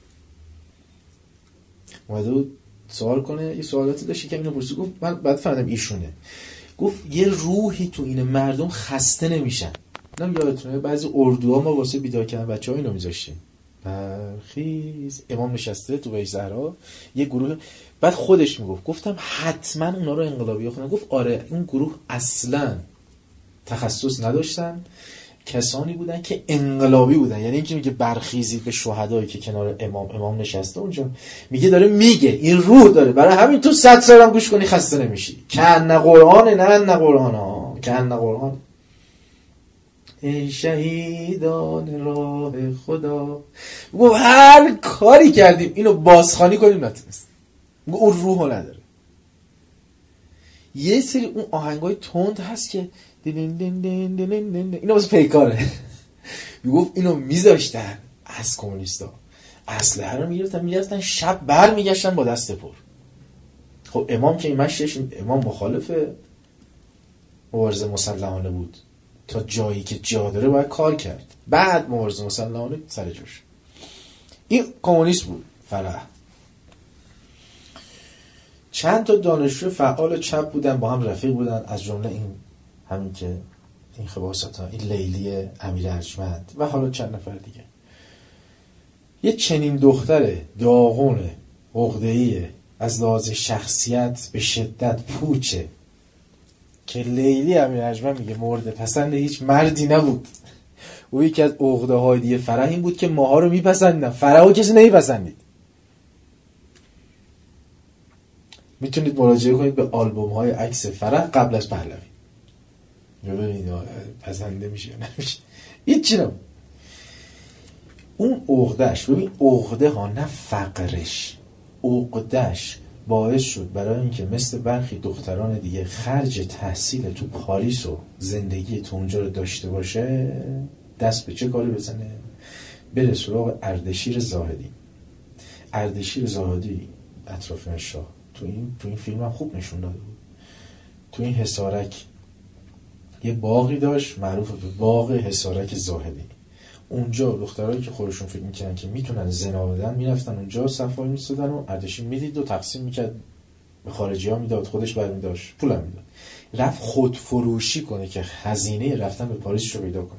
اومده بود سوال کنه، یه سوالاتی داشت که اینو پرسید، گفت من بعد فهمیدم ایشونه، گفت یه روحی تو این مردم خسته نمیشن. نم یادتونه بعضی اردوها ما واسه بیدار کردن بچه‌ها اینو میذاشتیم، برخیز امام نشسته تو بهشت زهرا، یه گروه. بعد خودش میگفت گفتم حتما اونا رو انقلابی خوندن. گفت آره اون گروه اصلا تخصص نداشتن، کسانی بودن که انقلابی بودن. یعنی اینکه میگه برخیزید به شهدایی که کنار امام امام نشسته اونجا، میگه داره میگه این روح داره، برای همین تو صد سالم گوش کنی خسته نمیشی. کن قرآن نه نه قرآن ها کن قرآن. ای شهیدان راه خدا، گفت هر کاری کردیم اینو بازخوانی کنیم نتونست. اون روحو نداره. یه سری اون آهنگای تند هست که دین دین دین دین دین، اینو واسه پیکاره. میگفت اینو میذاشتن از کمونیستا، اسلحه رو میگرفتن میرفتن شب بر میگشتن با دست پر. خب امام که این مشیش، امام مخالف مبارزه مسلحانه بود، تا جایی که جا داره باید کار کرد، بعد مبارزه مسلحانه سر جاش. این کمونیست بود فرح. چند تا دانشجو فعال چپ بودن، با هم رفیق بودن، از جمله این همین که این خباست ها، این لیلی امیر ارجمند و حالا چند نفر دیگه. یه چنین دختر داغون عقده‌ای از لحاظ شخصیت به شدت پوچه که لیلی امیر ارجمند میگه مورد پسند هیچ مردی نبود. او یکی از عقده های دیگه فرح این بود که ماها رو میپسندن، فرحو کسی نمیپسندید. میتونید مراجعه کنید به آلبوم های عکس فرح قبل از پهلوی، ببینید پسنده میشه یا نمیشه. هیچی نبود. اون عقدهش، ببین عقده ها نه فقرش، عقدهش باعث شد برای اینکه مثل برخی دختران دیگه خرج تحصیل تو پاریس و زندگی تو اونجا رو داشته باشه، دست به چه کاری بزنه؟ بره سراغ اردشیر زاهدی. اردشیر زاهدی اطرافیان شاه تو این تو این فیلم هم خوب نشون داده بود. تو این حصارک یه باغی داشت معروف به باغ حصارک زاهدی. اونجا دخترایی که خودشون فکر میکنن که میتونن زنا بدن میرفتن اونجا صفایی میستادن و اردشیر میدید و تقسیم میکرد، به خارجی ها میداد، خودش برمیداشت، پولم میداد. رفت خودفروشی کنه که هزینه رفتن به پاریس رو پیدا کنه.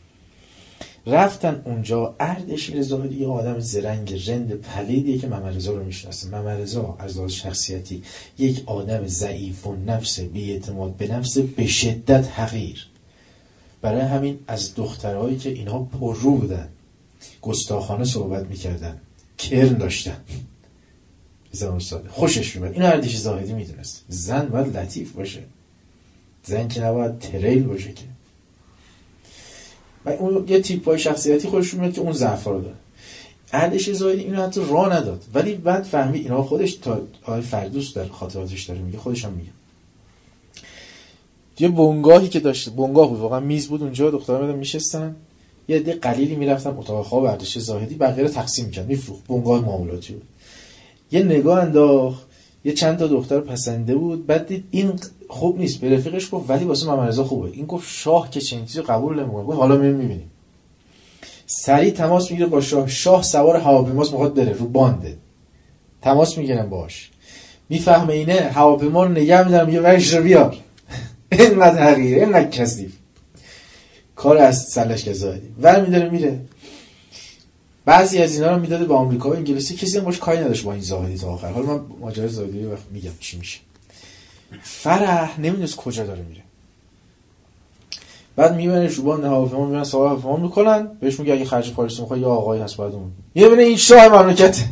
رفتن اونجا. اردشیر زاهدی یه آدم زرنگ رند پلیدیه که محمد رضا رو میشناسه. محمد رضا از لحاظ شخصیتی یک آدم ضعیف و نفس، بی اعتماد به نفس به شدت حقیر. برای همین از دخترهایی که اینها پررو بودن، گستاخانه صحبت میکردن، کرن داشتن، زمان ساده خوشش میاد. اینو اردشیر زاهدی میدونست. زن باید لطیف باشه، زن که نباید تریل باشه که. و اون یه تیپای شخصیتی خودش میاد که اون ضعفا رو داره. اردشیر زاهدی اینو حتی راه نداد، ولی بعد فهمید اینا خودش تا آقای فردوس در خاطراتش داره میگه، خودش هم میگه یه بنگاهی که داشت، بنگاه بود واقعا، میز بود اونجا، دخترا میادن میشستن، یه عده قلیلی میرفتن اتاق خواب اردشیر زاهدی، بقیه رو تقسیم میکرد میفروخت، بنگاه معاملاتی بود. یه نگاه انداخت، یه چند تا دختر پسنده بود، بعد دید این خوب نیست، به رفیقش گفت ولی واسه محمد رضا خوبه. این گفت شاه که چنین چیزی قبول نمیکنه. گفت حالا میریم میبینیم. سریع تماس میگیره با شاه. شاه سوار هواپیماست میخواد بره رو بانده، تماس میگیرن باش، میفهمه اینه، هواپیما رو نگه میدارم، میگه ورش رو بیار. اینقدر حقیره، اینقدر کثیف کار از سلشگر زاهدی ور میداره میره. بعضی از اینا رو میداده به آمریکا و انگلیسی، کسی هم باش کاری نداشت با این زاهدی تا آخر. حالا من ماجرای زاهدی رو وقت میگم چی میشه. فرح نمیدونست کجا داره میره. بعد میبرن شوبان هواپیما، میبرن سوار هواپیما میکنن، بهش میگه اگه خرج خالص میخوای یا آقایی هست باید اون. یه ببینه این شاه مملکته،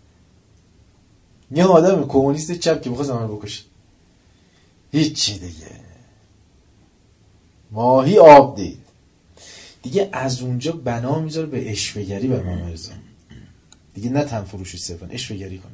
یه آدم کمونیست چپ که میخواد زمان بکشه. هیچی دیگه، ماهی آب دید دیگه. از اونجا بنا میذاره به اشوه‌گری به محمد رضا دیگه، نه تن فروشی صرفا، اشوه‌گری کنه.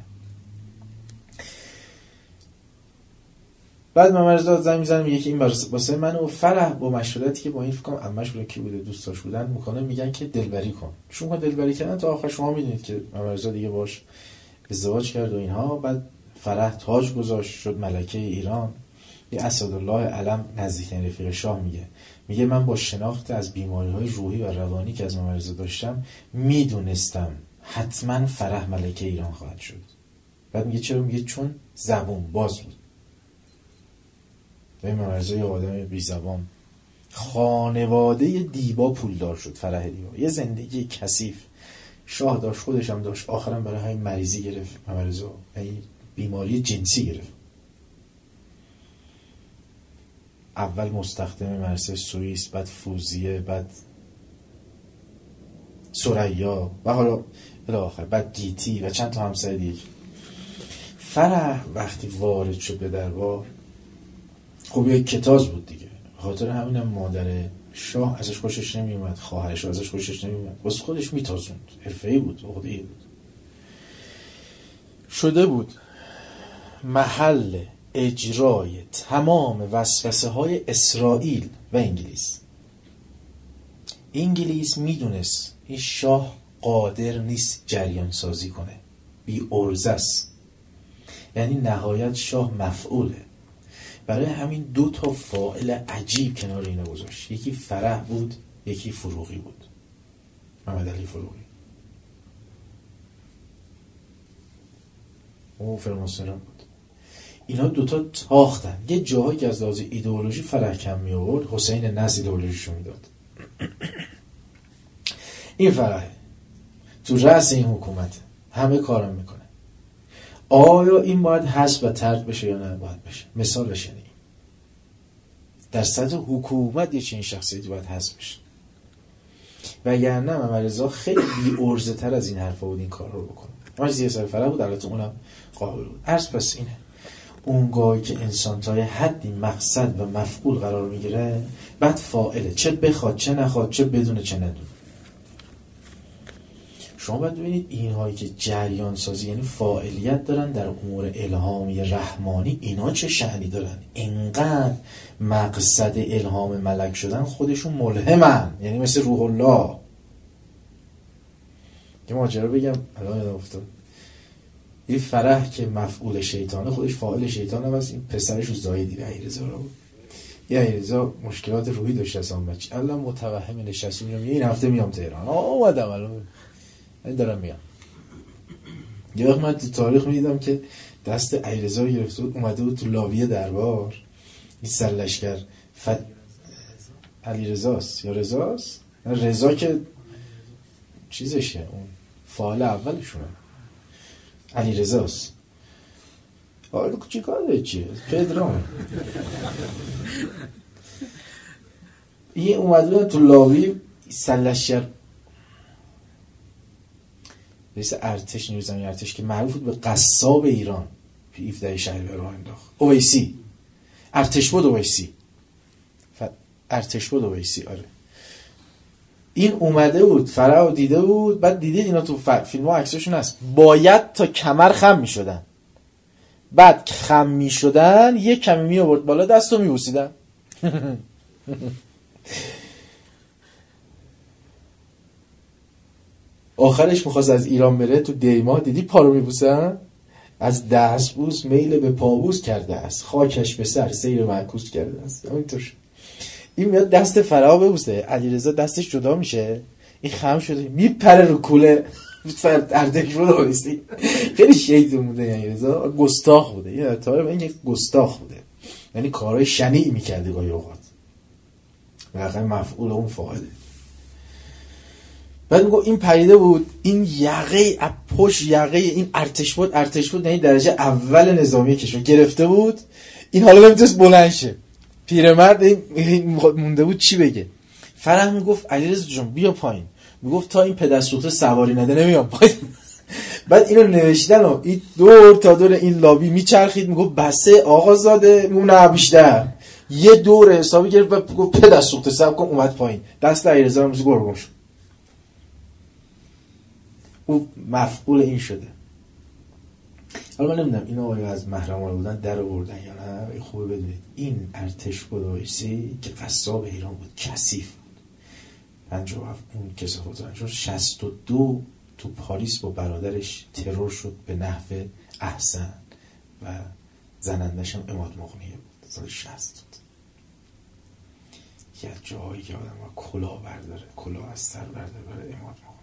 بعد محمد رضا زنگ میزنه میگه که این واسه من و فرح با مشورتی که با این فکر کنم عمش بوده کی بوده دوستاش بودن میکنه، میگن که دلبری کن. شما که دلبری کردن تا آخر شما میدونید که محمد رضا دیگه باش ازدواج کرد و اینها. بعد فرح تاج گذاشت، شد ملکه ایران. یه اسدالله علم نزدیکترین رفیق شاه میگه میگه من با شناخت از بیماری‌های روحی و روانی که از محمد رضا داشتم میدونستم حتما فرح ملکه ایران خواهد شد. بعد میگه چرا؟ میگه چون زبون باز بود. به محمد رضا یه آدم بی زبان، خانواده دیبا پولدار شد. فرح دیبا یه زندگی کثیف شاه داشت، خودش هم داشت، آخرام برای همین مریضی گرفت محمد رضا، یعنی بیماری جنسی گرفت. اول مستخدم مرسه سوئیس، بعد فوزیه، بعد ثریا و حالا الی آخر، بعد گیتی و چند تا همسر دیگه. فرح وقتی وارد شد به دربار، خب یک کتاز بود دیگه، خاطر همینم مادر شاه ازش خوشش نمیومد، خواهرش ازش خوشش نمیومد، واسه خودش میتازوند، حرفه‌ای بود، عقده‌ای بود. شده بود محل اجرای تمام وسوسه های اسرائیل و انگلیس. انگلیس میدونست این شاه قادر نیست جریان سازی کنه، بی ارزه است، یعنی نهایت شاه مفعوله. برای همین دو تا فاعل عجیب کنار اینا گذاشت، یکی فرح بود، یکی فروغی بود، محمد علی فروغی. او فرماسران بود. اینا دوتا تاختن. یه جاهایی که از لحاظ ایدئولوژی فرح کم می آورد، حسین نصر ایدئولوژیشو میداد. این فرحه تو رأس این حکومت، همه کارم میکنه. آیا این باید حذف و طرد بشه یا نه باید بشه؟ مثالش اینه، در سطح حکومت یه چنین شخصیتی باید حذف بشه، وگرنه محمد رضا خیلی بی ارزه تر از این حرفا بود این کارا رو بکنه. ما زیر سر فرح بود، البته اونم قابل بود. عرض پس اینه، اونگاهی که انسان تا یه حدی مقصد و مفعول قرار میگیره، بعد فاعله، چه بخواد چه نخواد، چه بدونه چه ندونه. شما باید ببینید اینهایی که جریان سازی یعنی فاعلیت دارن در امور الهامی رحمانی، اینا چه شأنی دارن؟ اینقدر مقصد الهام ملک شدن خودشون ملهمن، یعنی مثل روح الله. یه ماجرا بگم الان یادم افتاد، این فرح که مفعول شیطانه، خودش فاعل شیطانه، واسه این پسرش رو زاهدی علیرضا رو بود. یه علیرضا مشکلات روحی داشت اصلا بچه، الان متوهم نشست میگم این هفته میام تهران. آه اومدم الان این دارم میام. یه وقت من تو تاریخ میدیدم که دست علیرضا رو گرفته بود، اومده بود تو لاوی دربار، این سرلشکر ف... علیرضاست یا رضاست؟ رضا که چیزشه، اون فاعل اولشونه، علیرضاست. حالا چی کاره چیه؟ پدرام یه اومده تو لاوی سرلشکر رئیس ارتش، نیروی زمینی ارتش که معروف بود به قصاب ایران، هفده شهریور راه انداخت. اویسی ارتش بود، اویسی ف... ارتش بود اویسی آره. این اومده بود فرعو دیده بود، بعد دیدید اینا تو فیلم ها عکسشون هست، باید تا کمر خم می شدن، بعد خم می شدن یک کمی می آورد بالا دستو می بوسیدن. آخرش میخواست از ایران بره تو دیما، دیدی پارو می بوسن؟ از دست بوس میل به پابوس کرده است، خاکش به سر سیر معکوس کرده است. همینطور این میاد دست فرعو ببوسه، علیرضا دستش جدا میشه، این خم شده میپره رو کوله سر اردک رو دویستی. خیلی شیطون بوده یعنی علیرضا، گستاخ بوده، این اتاره به این گستاخ بوده، یعنی کارهای شنیع میکرده گاهی اوقات، واقعا مفعول اون فاعله. بعد میگو این پریده بود، این یقه اپوش یقه این ارتش بود ارتش بود یعنی درجه اول نظامی کشور گرفته بود، این حالا نمیتونست بلند شه، پیرمرد این مونده بود چی بگه. فرح میگفت علیرضا جون بیا پایین، میگفت تا این پدر سوخته سواری نده نمیام پایین. بعد اینو نوشتن و این دور تا دور این لابی میچرخید، میگفت بسه آقا زاده، میگفت نه بیشتر، یه دور حسابی گرفت و گفت پدر سوخته سب کن، اومد پایین، دست علیرضا رو میگفت گرگم شد. او مفعول این شده. حالا من نمیدونم این آقای از محرمانه بودن در آوردن یا نه، خوبه بدونید این ارتش بدویسی که قصاب ایران بود، کثیف بود، پنجاه و هفت اون کسا خودتان چون شصت و دو تو پاریس با برادرش ترور شد به نحو احسن و زنندش هم عماد مغنیه بود، سال شصت بود. یه جایی که آدم با کلاه برداره، کلاه از سر برداره برای عماد مغنی.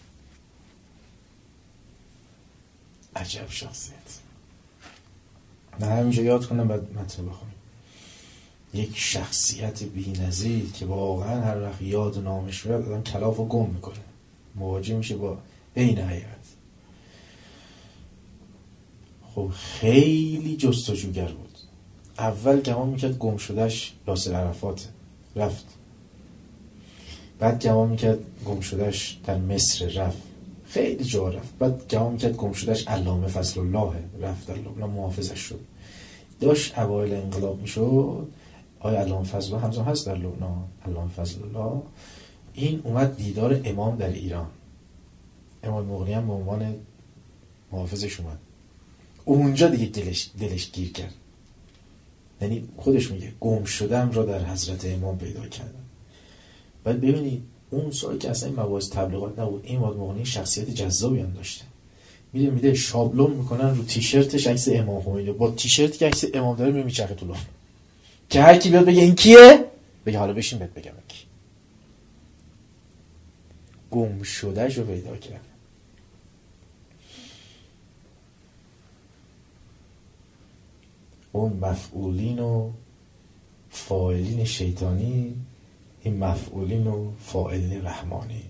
عجب شخصیت. نه همینجا یاد کنم بعد متن بخونیم. یک شخصیت بی‌نظیر که واقعا هر وقت یاد نامش میاد آدم کلافو گم میکنه، مواجه میشه با عین حقیقت. خب خیلی جستجوگر بود. اول گمان میکرد گم شدهش یاسر عرفات، رفت. بعد گمان میکرد گم شدهش در مصر، رفت. خیلی جا رفت. بعد گمان میکرد گم شدهش علامه فضل الله، رفت الله محافظش شد. داشت اوایل انقلاب میشد، آیا علامه فضل الله همزمان هست در لبنان، علامه فضل الله این اومد دیدار امام در ایران، امام مغنی هم به عنوان محافظش اومد، اونجا دیگه دلش, دلش گیر کرد. یعنی خودش میگه گم شدم را در حضرت امام پیدا کردم. بعد ببینید اون سال که اصلا این مباحث تبلیغات نبود، این امام مغنی شخصیت جذابی هم داشته. میره میده شابلون میکنن رو تیشرتش عکس امام خمینی، با تیشرتی که عکس امام داره میره میچرخه تو لام، که هر کی بیاد بگه این کیه، بگه حالا بشین بهت بگم کی. گم شدهش رو پیدا کرد. اون مفعولین و فاعلین شیطانی، این مفعولین و فاعلین رحمانی.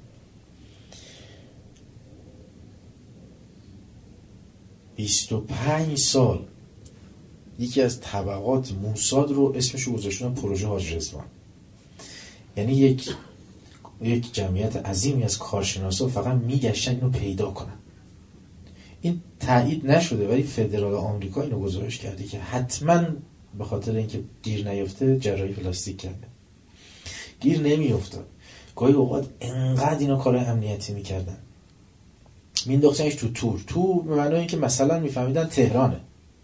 بیست و پنج سال یکی از طبقات موساد رو اسمشو گذاشتن پروژه حاج رضوان. یعنی یک یک جمعیت عظیمی از کارشناسا فقط میگشتن اینو پیدا کنن. این تایید نشده ولی فدرال آمریکا اینو گزارش کرده که حتما به خاطر اینکه گیر نیفته جراحی پلاستیک کرده. گیر نمیافتاد. گاهی اوقات انقدر اینا کار امنیتی میکردن مینداختنش تو تور، تو به معنی اینکه مثلا میفهمیدن تهرانه.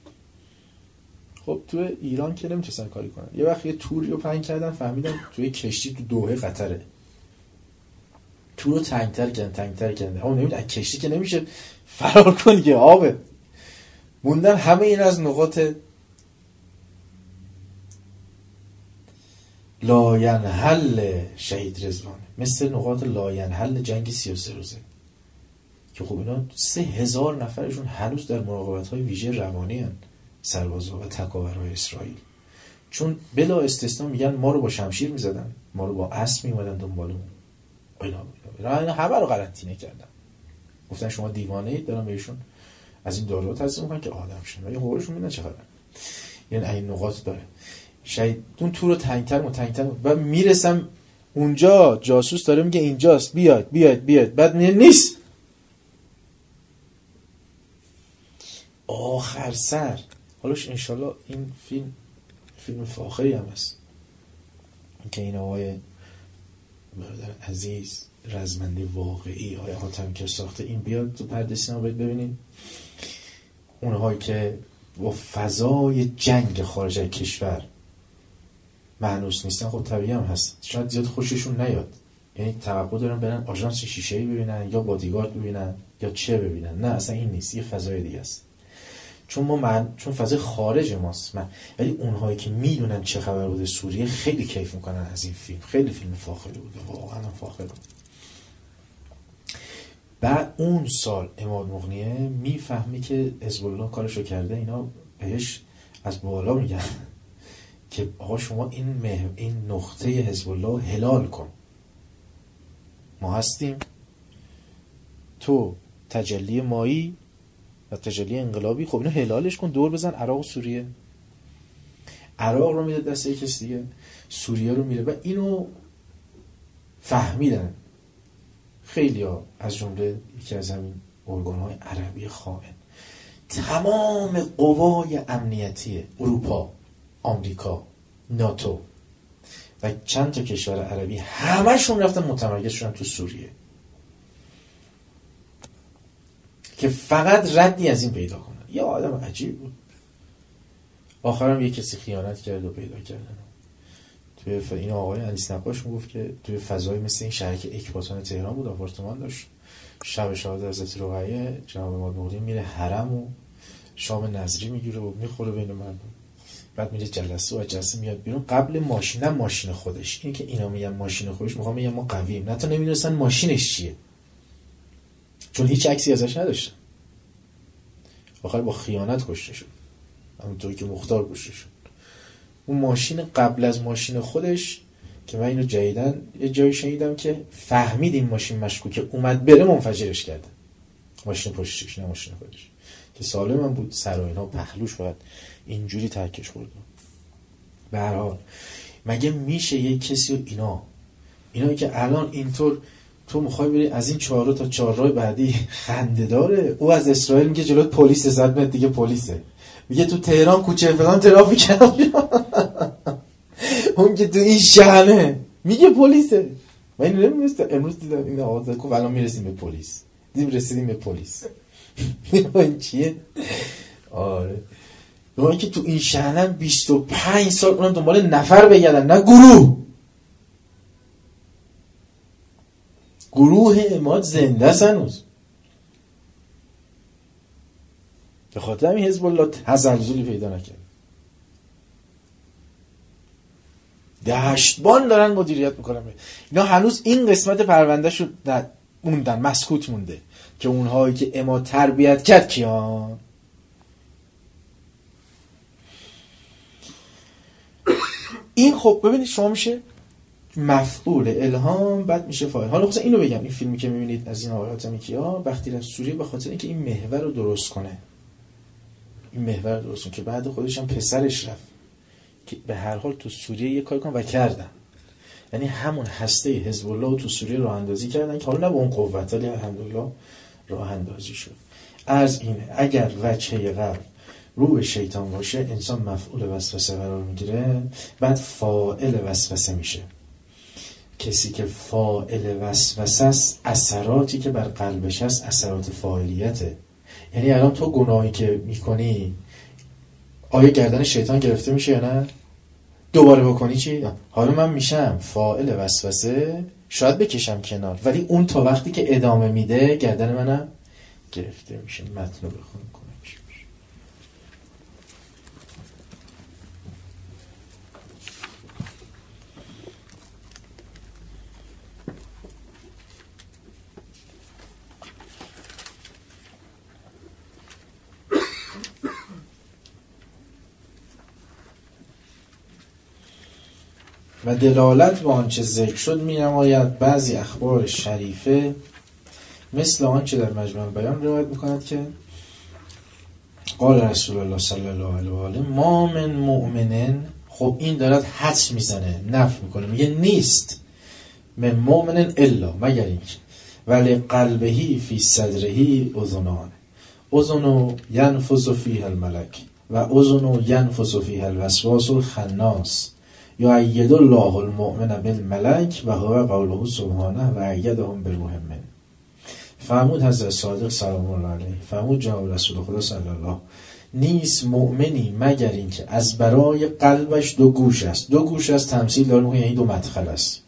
خب تو ایران که نمیتونستن کاری کنن. یه وقت یه توری رو پنگ کردن فهمیدن توی کشتی تو دوحه قطره. تور رو تنگتر کردن تنگتر کردن اما نمیدن کشتی که نمیشه فرار کنی که آبه. موندن همه این از نقاط لاینحل شهید رضوانه، مثل نقاط لاینحل جنگ سی و سه روزه که خب اینا سه هزار نفرشون هنوز در مراقبت‌های ویژه روانی هن، سربازها و تکاورهای اسرائیل. چون بلا استثنا میگن ما رو با شمشیر میزدن، ما رو با اسب میومدن دنبالمون. اینا اینا اینا همه رو قرنطینه کردن. گفتن شما دیوانه اید، دارن بهشون از این داروها تزریق میکنن که آدم شن. ولی حقوقشون میدن چه خبر. یعنی این نقاط داره. شاید اون تور رو تنگتر و تنگتر و میرسم اونجا جاسوس داره میگه اینجاست، بیاد بیاد بیاد، بعد میگه نیست. آخر سر حالاش انشالله این فیلم فیلم فاخری هم هست که این آقای برادر عزیز، رزمنده واقعی آقای حاتمی که ساخته این بیاد تو پرده سینما ببینید. اونهایی که با فضای جنگ خارج از کشور مهنوس نیستن، خب طبیعی هم هست، شاید زیاد خوششون نیاد، یعنی توقع دارن برن آژانس شیشه‌ای ببینن یا بادیگارد ببینن یا چه ببینن. نه اصلا این نیست، یه فضای دیگه است. چون ما من چون فضای خارج ماست، من ولی اونهایی که میدونن چه خبر بوده سوریه خیلی کیف میکنن از این فیلم. خیلی فیلم فاخری بوده، واقعا فاخر بود. بعد اون سال عماد مغنیه میفهمی که حزب الله کارشو کرده، اینا بهش از بالا میگن که آقا شما این مه... این نقطه حزب الله هلال کن، ما هستیم، تو تجلی مایی و تجلی انقلابی، خب اینو هلالش کن، دور بزن عراق و سوریه. عراق رو میده دست یک کسی دیگه، سوریه رو میره. و اینو فهمیدن خیلی ها، از جمله یکی از همین ارگان‌های عربی خائن، تمام قوای امنیتی اروپا، آمریکا، ناتو و چند تا کشور عربی همشون رفتن متمرکز شدن تو سوریه که فقط ردی از این پیدا کنن. یه آدم عجیب بود. آخرم یه کسی خیانت کرد و پیدا کردن. توی ف... این آقای انیس نقاش میگفت که توی فضای مثل این شهر که اکباتان تهران بود، آپارتمان داشت، شب شهادت حضرت رقیه جناب عماد مغنی میره حرم و شام نظری میگیره و میخوره بین مردم، بعد میره جلسه و جلسه میاد بیرون. قبل ماشین، نه ماشین خودش، این که اینا میگن ماشین خودش، میخوام میگم ما قویم، نه تا نمیدونستن ماشینش چیه، چون هیچ عکسی ازش نداشتن. آخر با خیانت کشته شد، همونطوری که مختار کشته شد. اون ماشین قبل از ماشین خودش که من اینو جدیدن یه جایی شنیدم که فهمید این ماشین مشکوکه، اومد بره منفجرش کرده، ماشین پشتش، نه ماشین خودش، که سالم هم بود، سر و اینا پهلوش فقط اینجوری ترکش خورد. به هر حال مگه میشه یه کسی و اینا اینایی که الان اینطور تو میخوای بری از این چهارراه تا چهارراه بعدی خنده داره. او از اسرائیل میگه جلوت پلیس، صد متر دیگه پلیسه، میگه تو تهران کوچه فلان ترافیک اون که تو این شهره میگه پلیسه. من اینو نمیدونستم، امروز دیدم این آقا گفت الان میرسیم به پلیس، دیدیم رسیدیم به پلیس. این چیه؟ آره اون که تو این شهره بیست و پنج سال اونم دنبال نفر بگردن، نه گروه. گروه اماد زنده است هنوز. به خاطر همین حزب الله تزلزلی پیدا نکرد. دشتبان دارن مدیریت میکنن. اینا هنوز این قسمت پرونده شو موندن، مسکوت مونده که اونهایی که اماد تربیت کرد کیان؟ این خب ببینید شما میشه مفعول الهام، بعد میشه فاعل. حالا خصوصا اینو بگم، این فیلمی که میبینید از این آقای حاتمی کیا وقتی رفت سوریه به خاطر اینکه این محور رو درست کنه، این محور رو درست کنه که بعد خودش هم پسرش رفت که به هر حال تو سوریه یه کاری کن و کردن. یعنی همون هسته حزب الله رو تو سوریه راه اندازی کردن که حالا نه به اون قوت، ولی الحمدلله راه اندازی شد. از اینه اگر وجهه قبل رو به شیطان باشه، انسان مفعول وسوسه قرار میگیره، بعد فاعل وسوسه میشه. کسی که فاعل وسوسه است، اثراتی که بر قلبش هست اثرات فاعلیته. یعنی الان تو گناهی که میکنی آیا گردن شیطان گرفته میشه یا نه؟ دوباره بکنی چی؟ حالا من میشم فاعل وسوسه، شاید بکشم کنار، ولی اون تا وقتی که ادامه میده گردن منم گرفته میشه. متن رو بخونم کنم چی میشه. و دلالت به آنچه ذکر شد می نماید بعضی اخبار شریفه مثل آنچه در مجموع بیان روایت میکند که قال رسول الله صلی الله علیه و آله ما من مؤمنن. خب این دارد حدس میزنه، نفی میکنه، میگه نیست من مؤمنن الا، مگر اینکه ولی قلبهی فی صدرهی اذنان، اذن ینفث فیها الملک و اذن ینفث فیها الوسواس الخناس یؤید الله المؤمن بالملک و هو قوله سبحانه و ایدهم بروح منه. فرمود حضرت صادق سلام الله علیه، فرمود جناب رسول خدا صلی الله، نیست مؤمنی مگر این که از برای قلبش دو گوش است. دو گوش است تمثیل داره میکنه، یعنی دو مدخل است.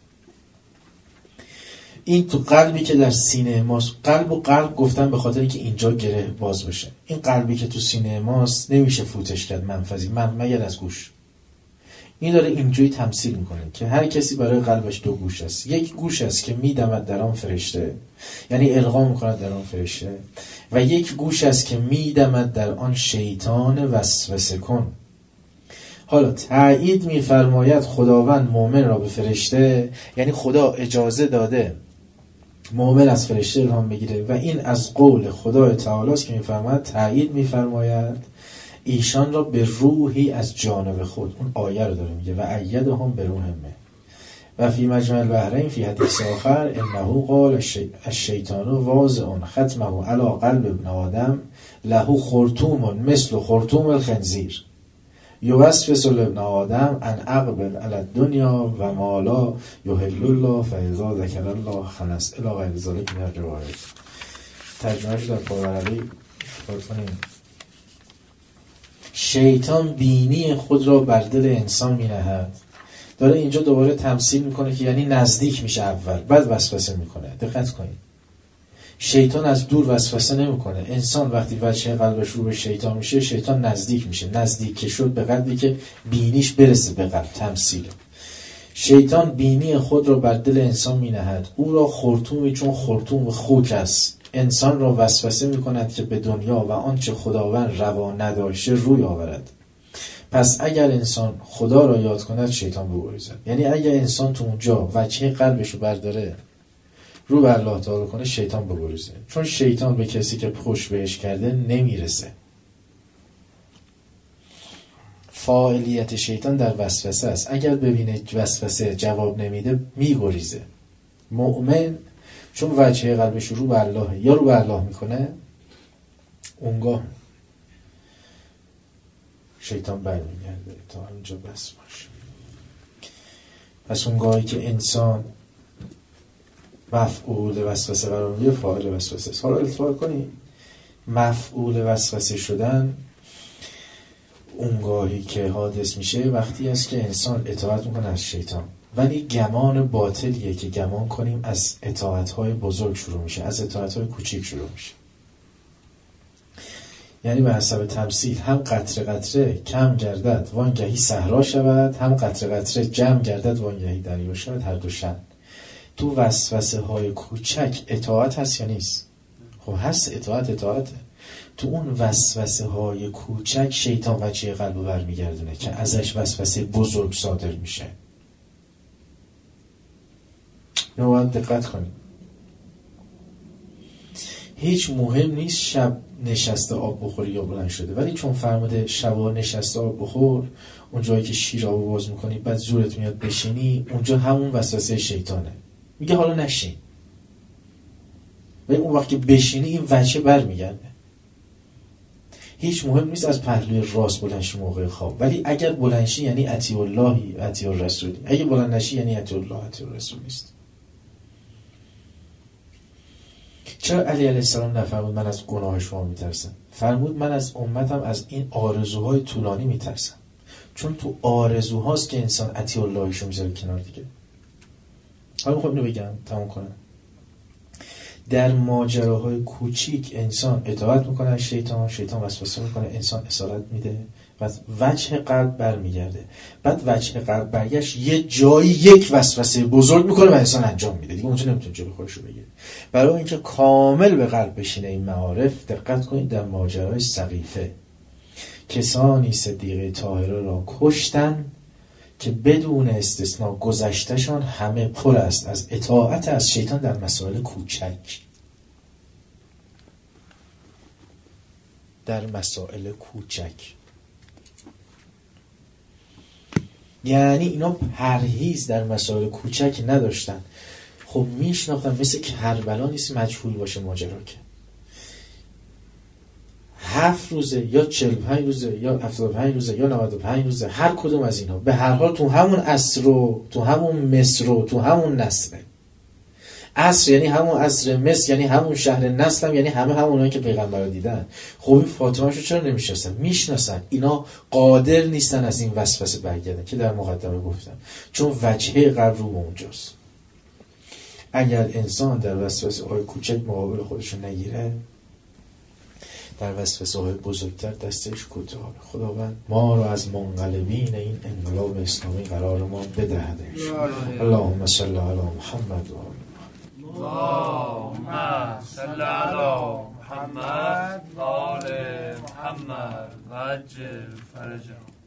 این تو قلبی که در سینه ماست، قلب و قلب گفتن به خاطر اینکه اینجا گره باز بشه. این قلبی که تو سینه ماست نمیشه فوتش کرد منفذی من مگر از گوش. این داره اینجوری تمثیل میکنه که هر کسی برای قلبش دو گوش است. یک گوش است که میدمد در آن فرشته، یعنی القا میکند در آن فرشته، و یک گوش است که میدمد در آن شیطان وسوسه کن. حالا تایید میفرماید خداوند مؤمن را به فرشته، یعنی خدا اجازه داده مؤمن از فرشته الهام بگیره و این از قول خدای تعالی است که میفرماید تایید میفرماید ایشان را به روحی از جانب خود. اون آیه رو داره میگه و ایدهم به روح منه. و فی مجمع البحرین فی حدیث آخر انه قال الشیطان واضع ختمه علی قلب ابن آدم له خرطوم مثل خرطوم الخنزیر یوسوس ابن آدم ان اقبل علی الدنیا و ما لا یحل الله فاذا ذکر الله خنس الی غیر ذلک من الروایات. ترجمهش در پاورقی کنیم. شیطان بینی خود را بر دل انسان می نهد. داره اینجا دوباره تمثیل میکنه که یعنی نزدیک میشه اول بعد وسوسه میکنه. دقت کنید، شیطان از دور وسوسه نمیکنه. انسان وقتی وجه قلبش رو به شیطان میشه، شیطان نزدیک میشه. نزدیک که شد به قلبی که بینیش برسه به قلب. تمثیل شیطان بینی خود را بر دل انسان می نهد، او را خرطومی چون خرطوم خوک است. انسان را وسوسه می کند که به دنیا و آنچه خداوند روا نداشته روی آورد. پس اگر انسان خدا را یاد کند شیطان بگریزد. یعنی اگر انسان تو اونجا وجه قلبش رو برداره رو بر الله تعالی کنه شیطان بگریزه، چون شیطان به کسی که خوش بهش کرده نمیرسه. فاعلیت شیطان در وسوسه است. اگر ببینه وسوسه جواب نمیده میگریزه. مؤمن چون وجه قلبش رو به الله یا رو به الله میکنه، اونگاه شیطان برمیگرده. تا اینجا بس باشه. پس اونگاهی که انسان مفعول وسوسه قرار میگیره فاعل وسوسه است. حالا التفات کنید، مفعول وسوسه شدن اونگاهی که حادث میشه وقتی است که انسان اطاعت میکنه از شیطان. ولی گمان باطلیه که گمان کنیم از اطاعت‌های بزرگ شروع میشه، از اطاعت‌های کوچیک شروع میشه. یعنی به حسب تمثیل هم قطره قطره کم گردد وانگهی صحرا شود، هم قطره قطره جمع گردد وانگهی دریا شود، هر دوشن. تو وسوسه های کوچک اطاعت هست یا نیست؟ خب هست، اطاعت اطاعته. تو اون وسوسه های کوچک شیطان وجه قلب رو برمیگردونه که ازش وسوسه بزرگ صادر میشه. اینو باید دقت کنیم. هیچ مهم نیست شب نشسته آب بخوری یا بلند شده، ولی چون فرموده شبا نشسته آب بخور، اون جایی که شیر آب باز میکنی بعد زورت میاد بشینی، اونجا همون وسوسه شیطانه. میگه حالا نشین، ولی اون وقت که بشینی این وجه برمیگرده. هیچ مهم نیست از پهلوی راست بلندشی موقع خواب، ولی اگر بلندشی یعنی اطیع اللهی اطیع الرسولی، اگه بلند نشی یعنی اطیع الله اطیع الرسول نیست. چرا علی علیه السلام نفرمود من از گناه شما میترسم؟ فرمود من از امتم از این آرزوهای طولانی میترسم، چون تو آرزوهاست که انسان اطیع اللهیشو میذاره کنار دیگه. حالا میخوام اینو بگم تمام کنم. در ماجراهای کوچیک انسان اطاعت میکنه از شیطان، شیطان وسوسه میکنه، انسان اصالت میده و وجه قلب برمیگرده. بعد وجه قلب برگشت یه جایی یک وسوسه بزرگ میکنه و انسان انجام میده دیگه، اونجا نمیتونه جلوی خودش رو بگیره. برای اینکه کامل به قلب بشینه این معارف، دقت کنید در ماجرای سقیفه کسانی صدیقه طاهره را کشتن که بدون استثناء گذشتشان همه پر است از اطاعت از شیطان در مسائل کوچک. در مسائل کوچک یعنی اینا پرهیز در مسائل کوچک نداشتن. خب میشناختن مثل کربلا نیست مجهول باشه ماجرا که هفت روزه یا چهل و پنج روزه یا هفتاد و پنج روزه یا نود و پنج روزه، هر کدوم از اینها به هر حال تو همون عصر و تو همون مصر و تو همون نسله. عصر یعنی همون عصر، مصر یعنی همون شهر، نسل هم یعنی همه همونایی که پیغمبر رو دیدن. خب این فاطمه شو چرا نمیشناسن؟ میشناسن. اینا قادر نیستن از این وسوسه برگردن که در مقدمه گفتم، چون وجهه قلب رو اونجاست. اگر انسان در وسوسه های کوچک مقابل خودشو نگیره، در وسوسه های بزرگتر دستش کوتاه. خداوند ما رو از منقلبین این انقلاب اسلامی قرار ما بدهد. اللهم صل علی محمد و آل اللهم صل علی محمد و آل محمد و عجل فرجهم.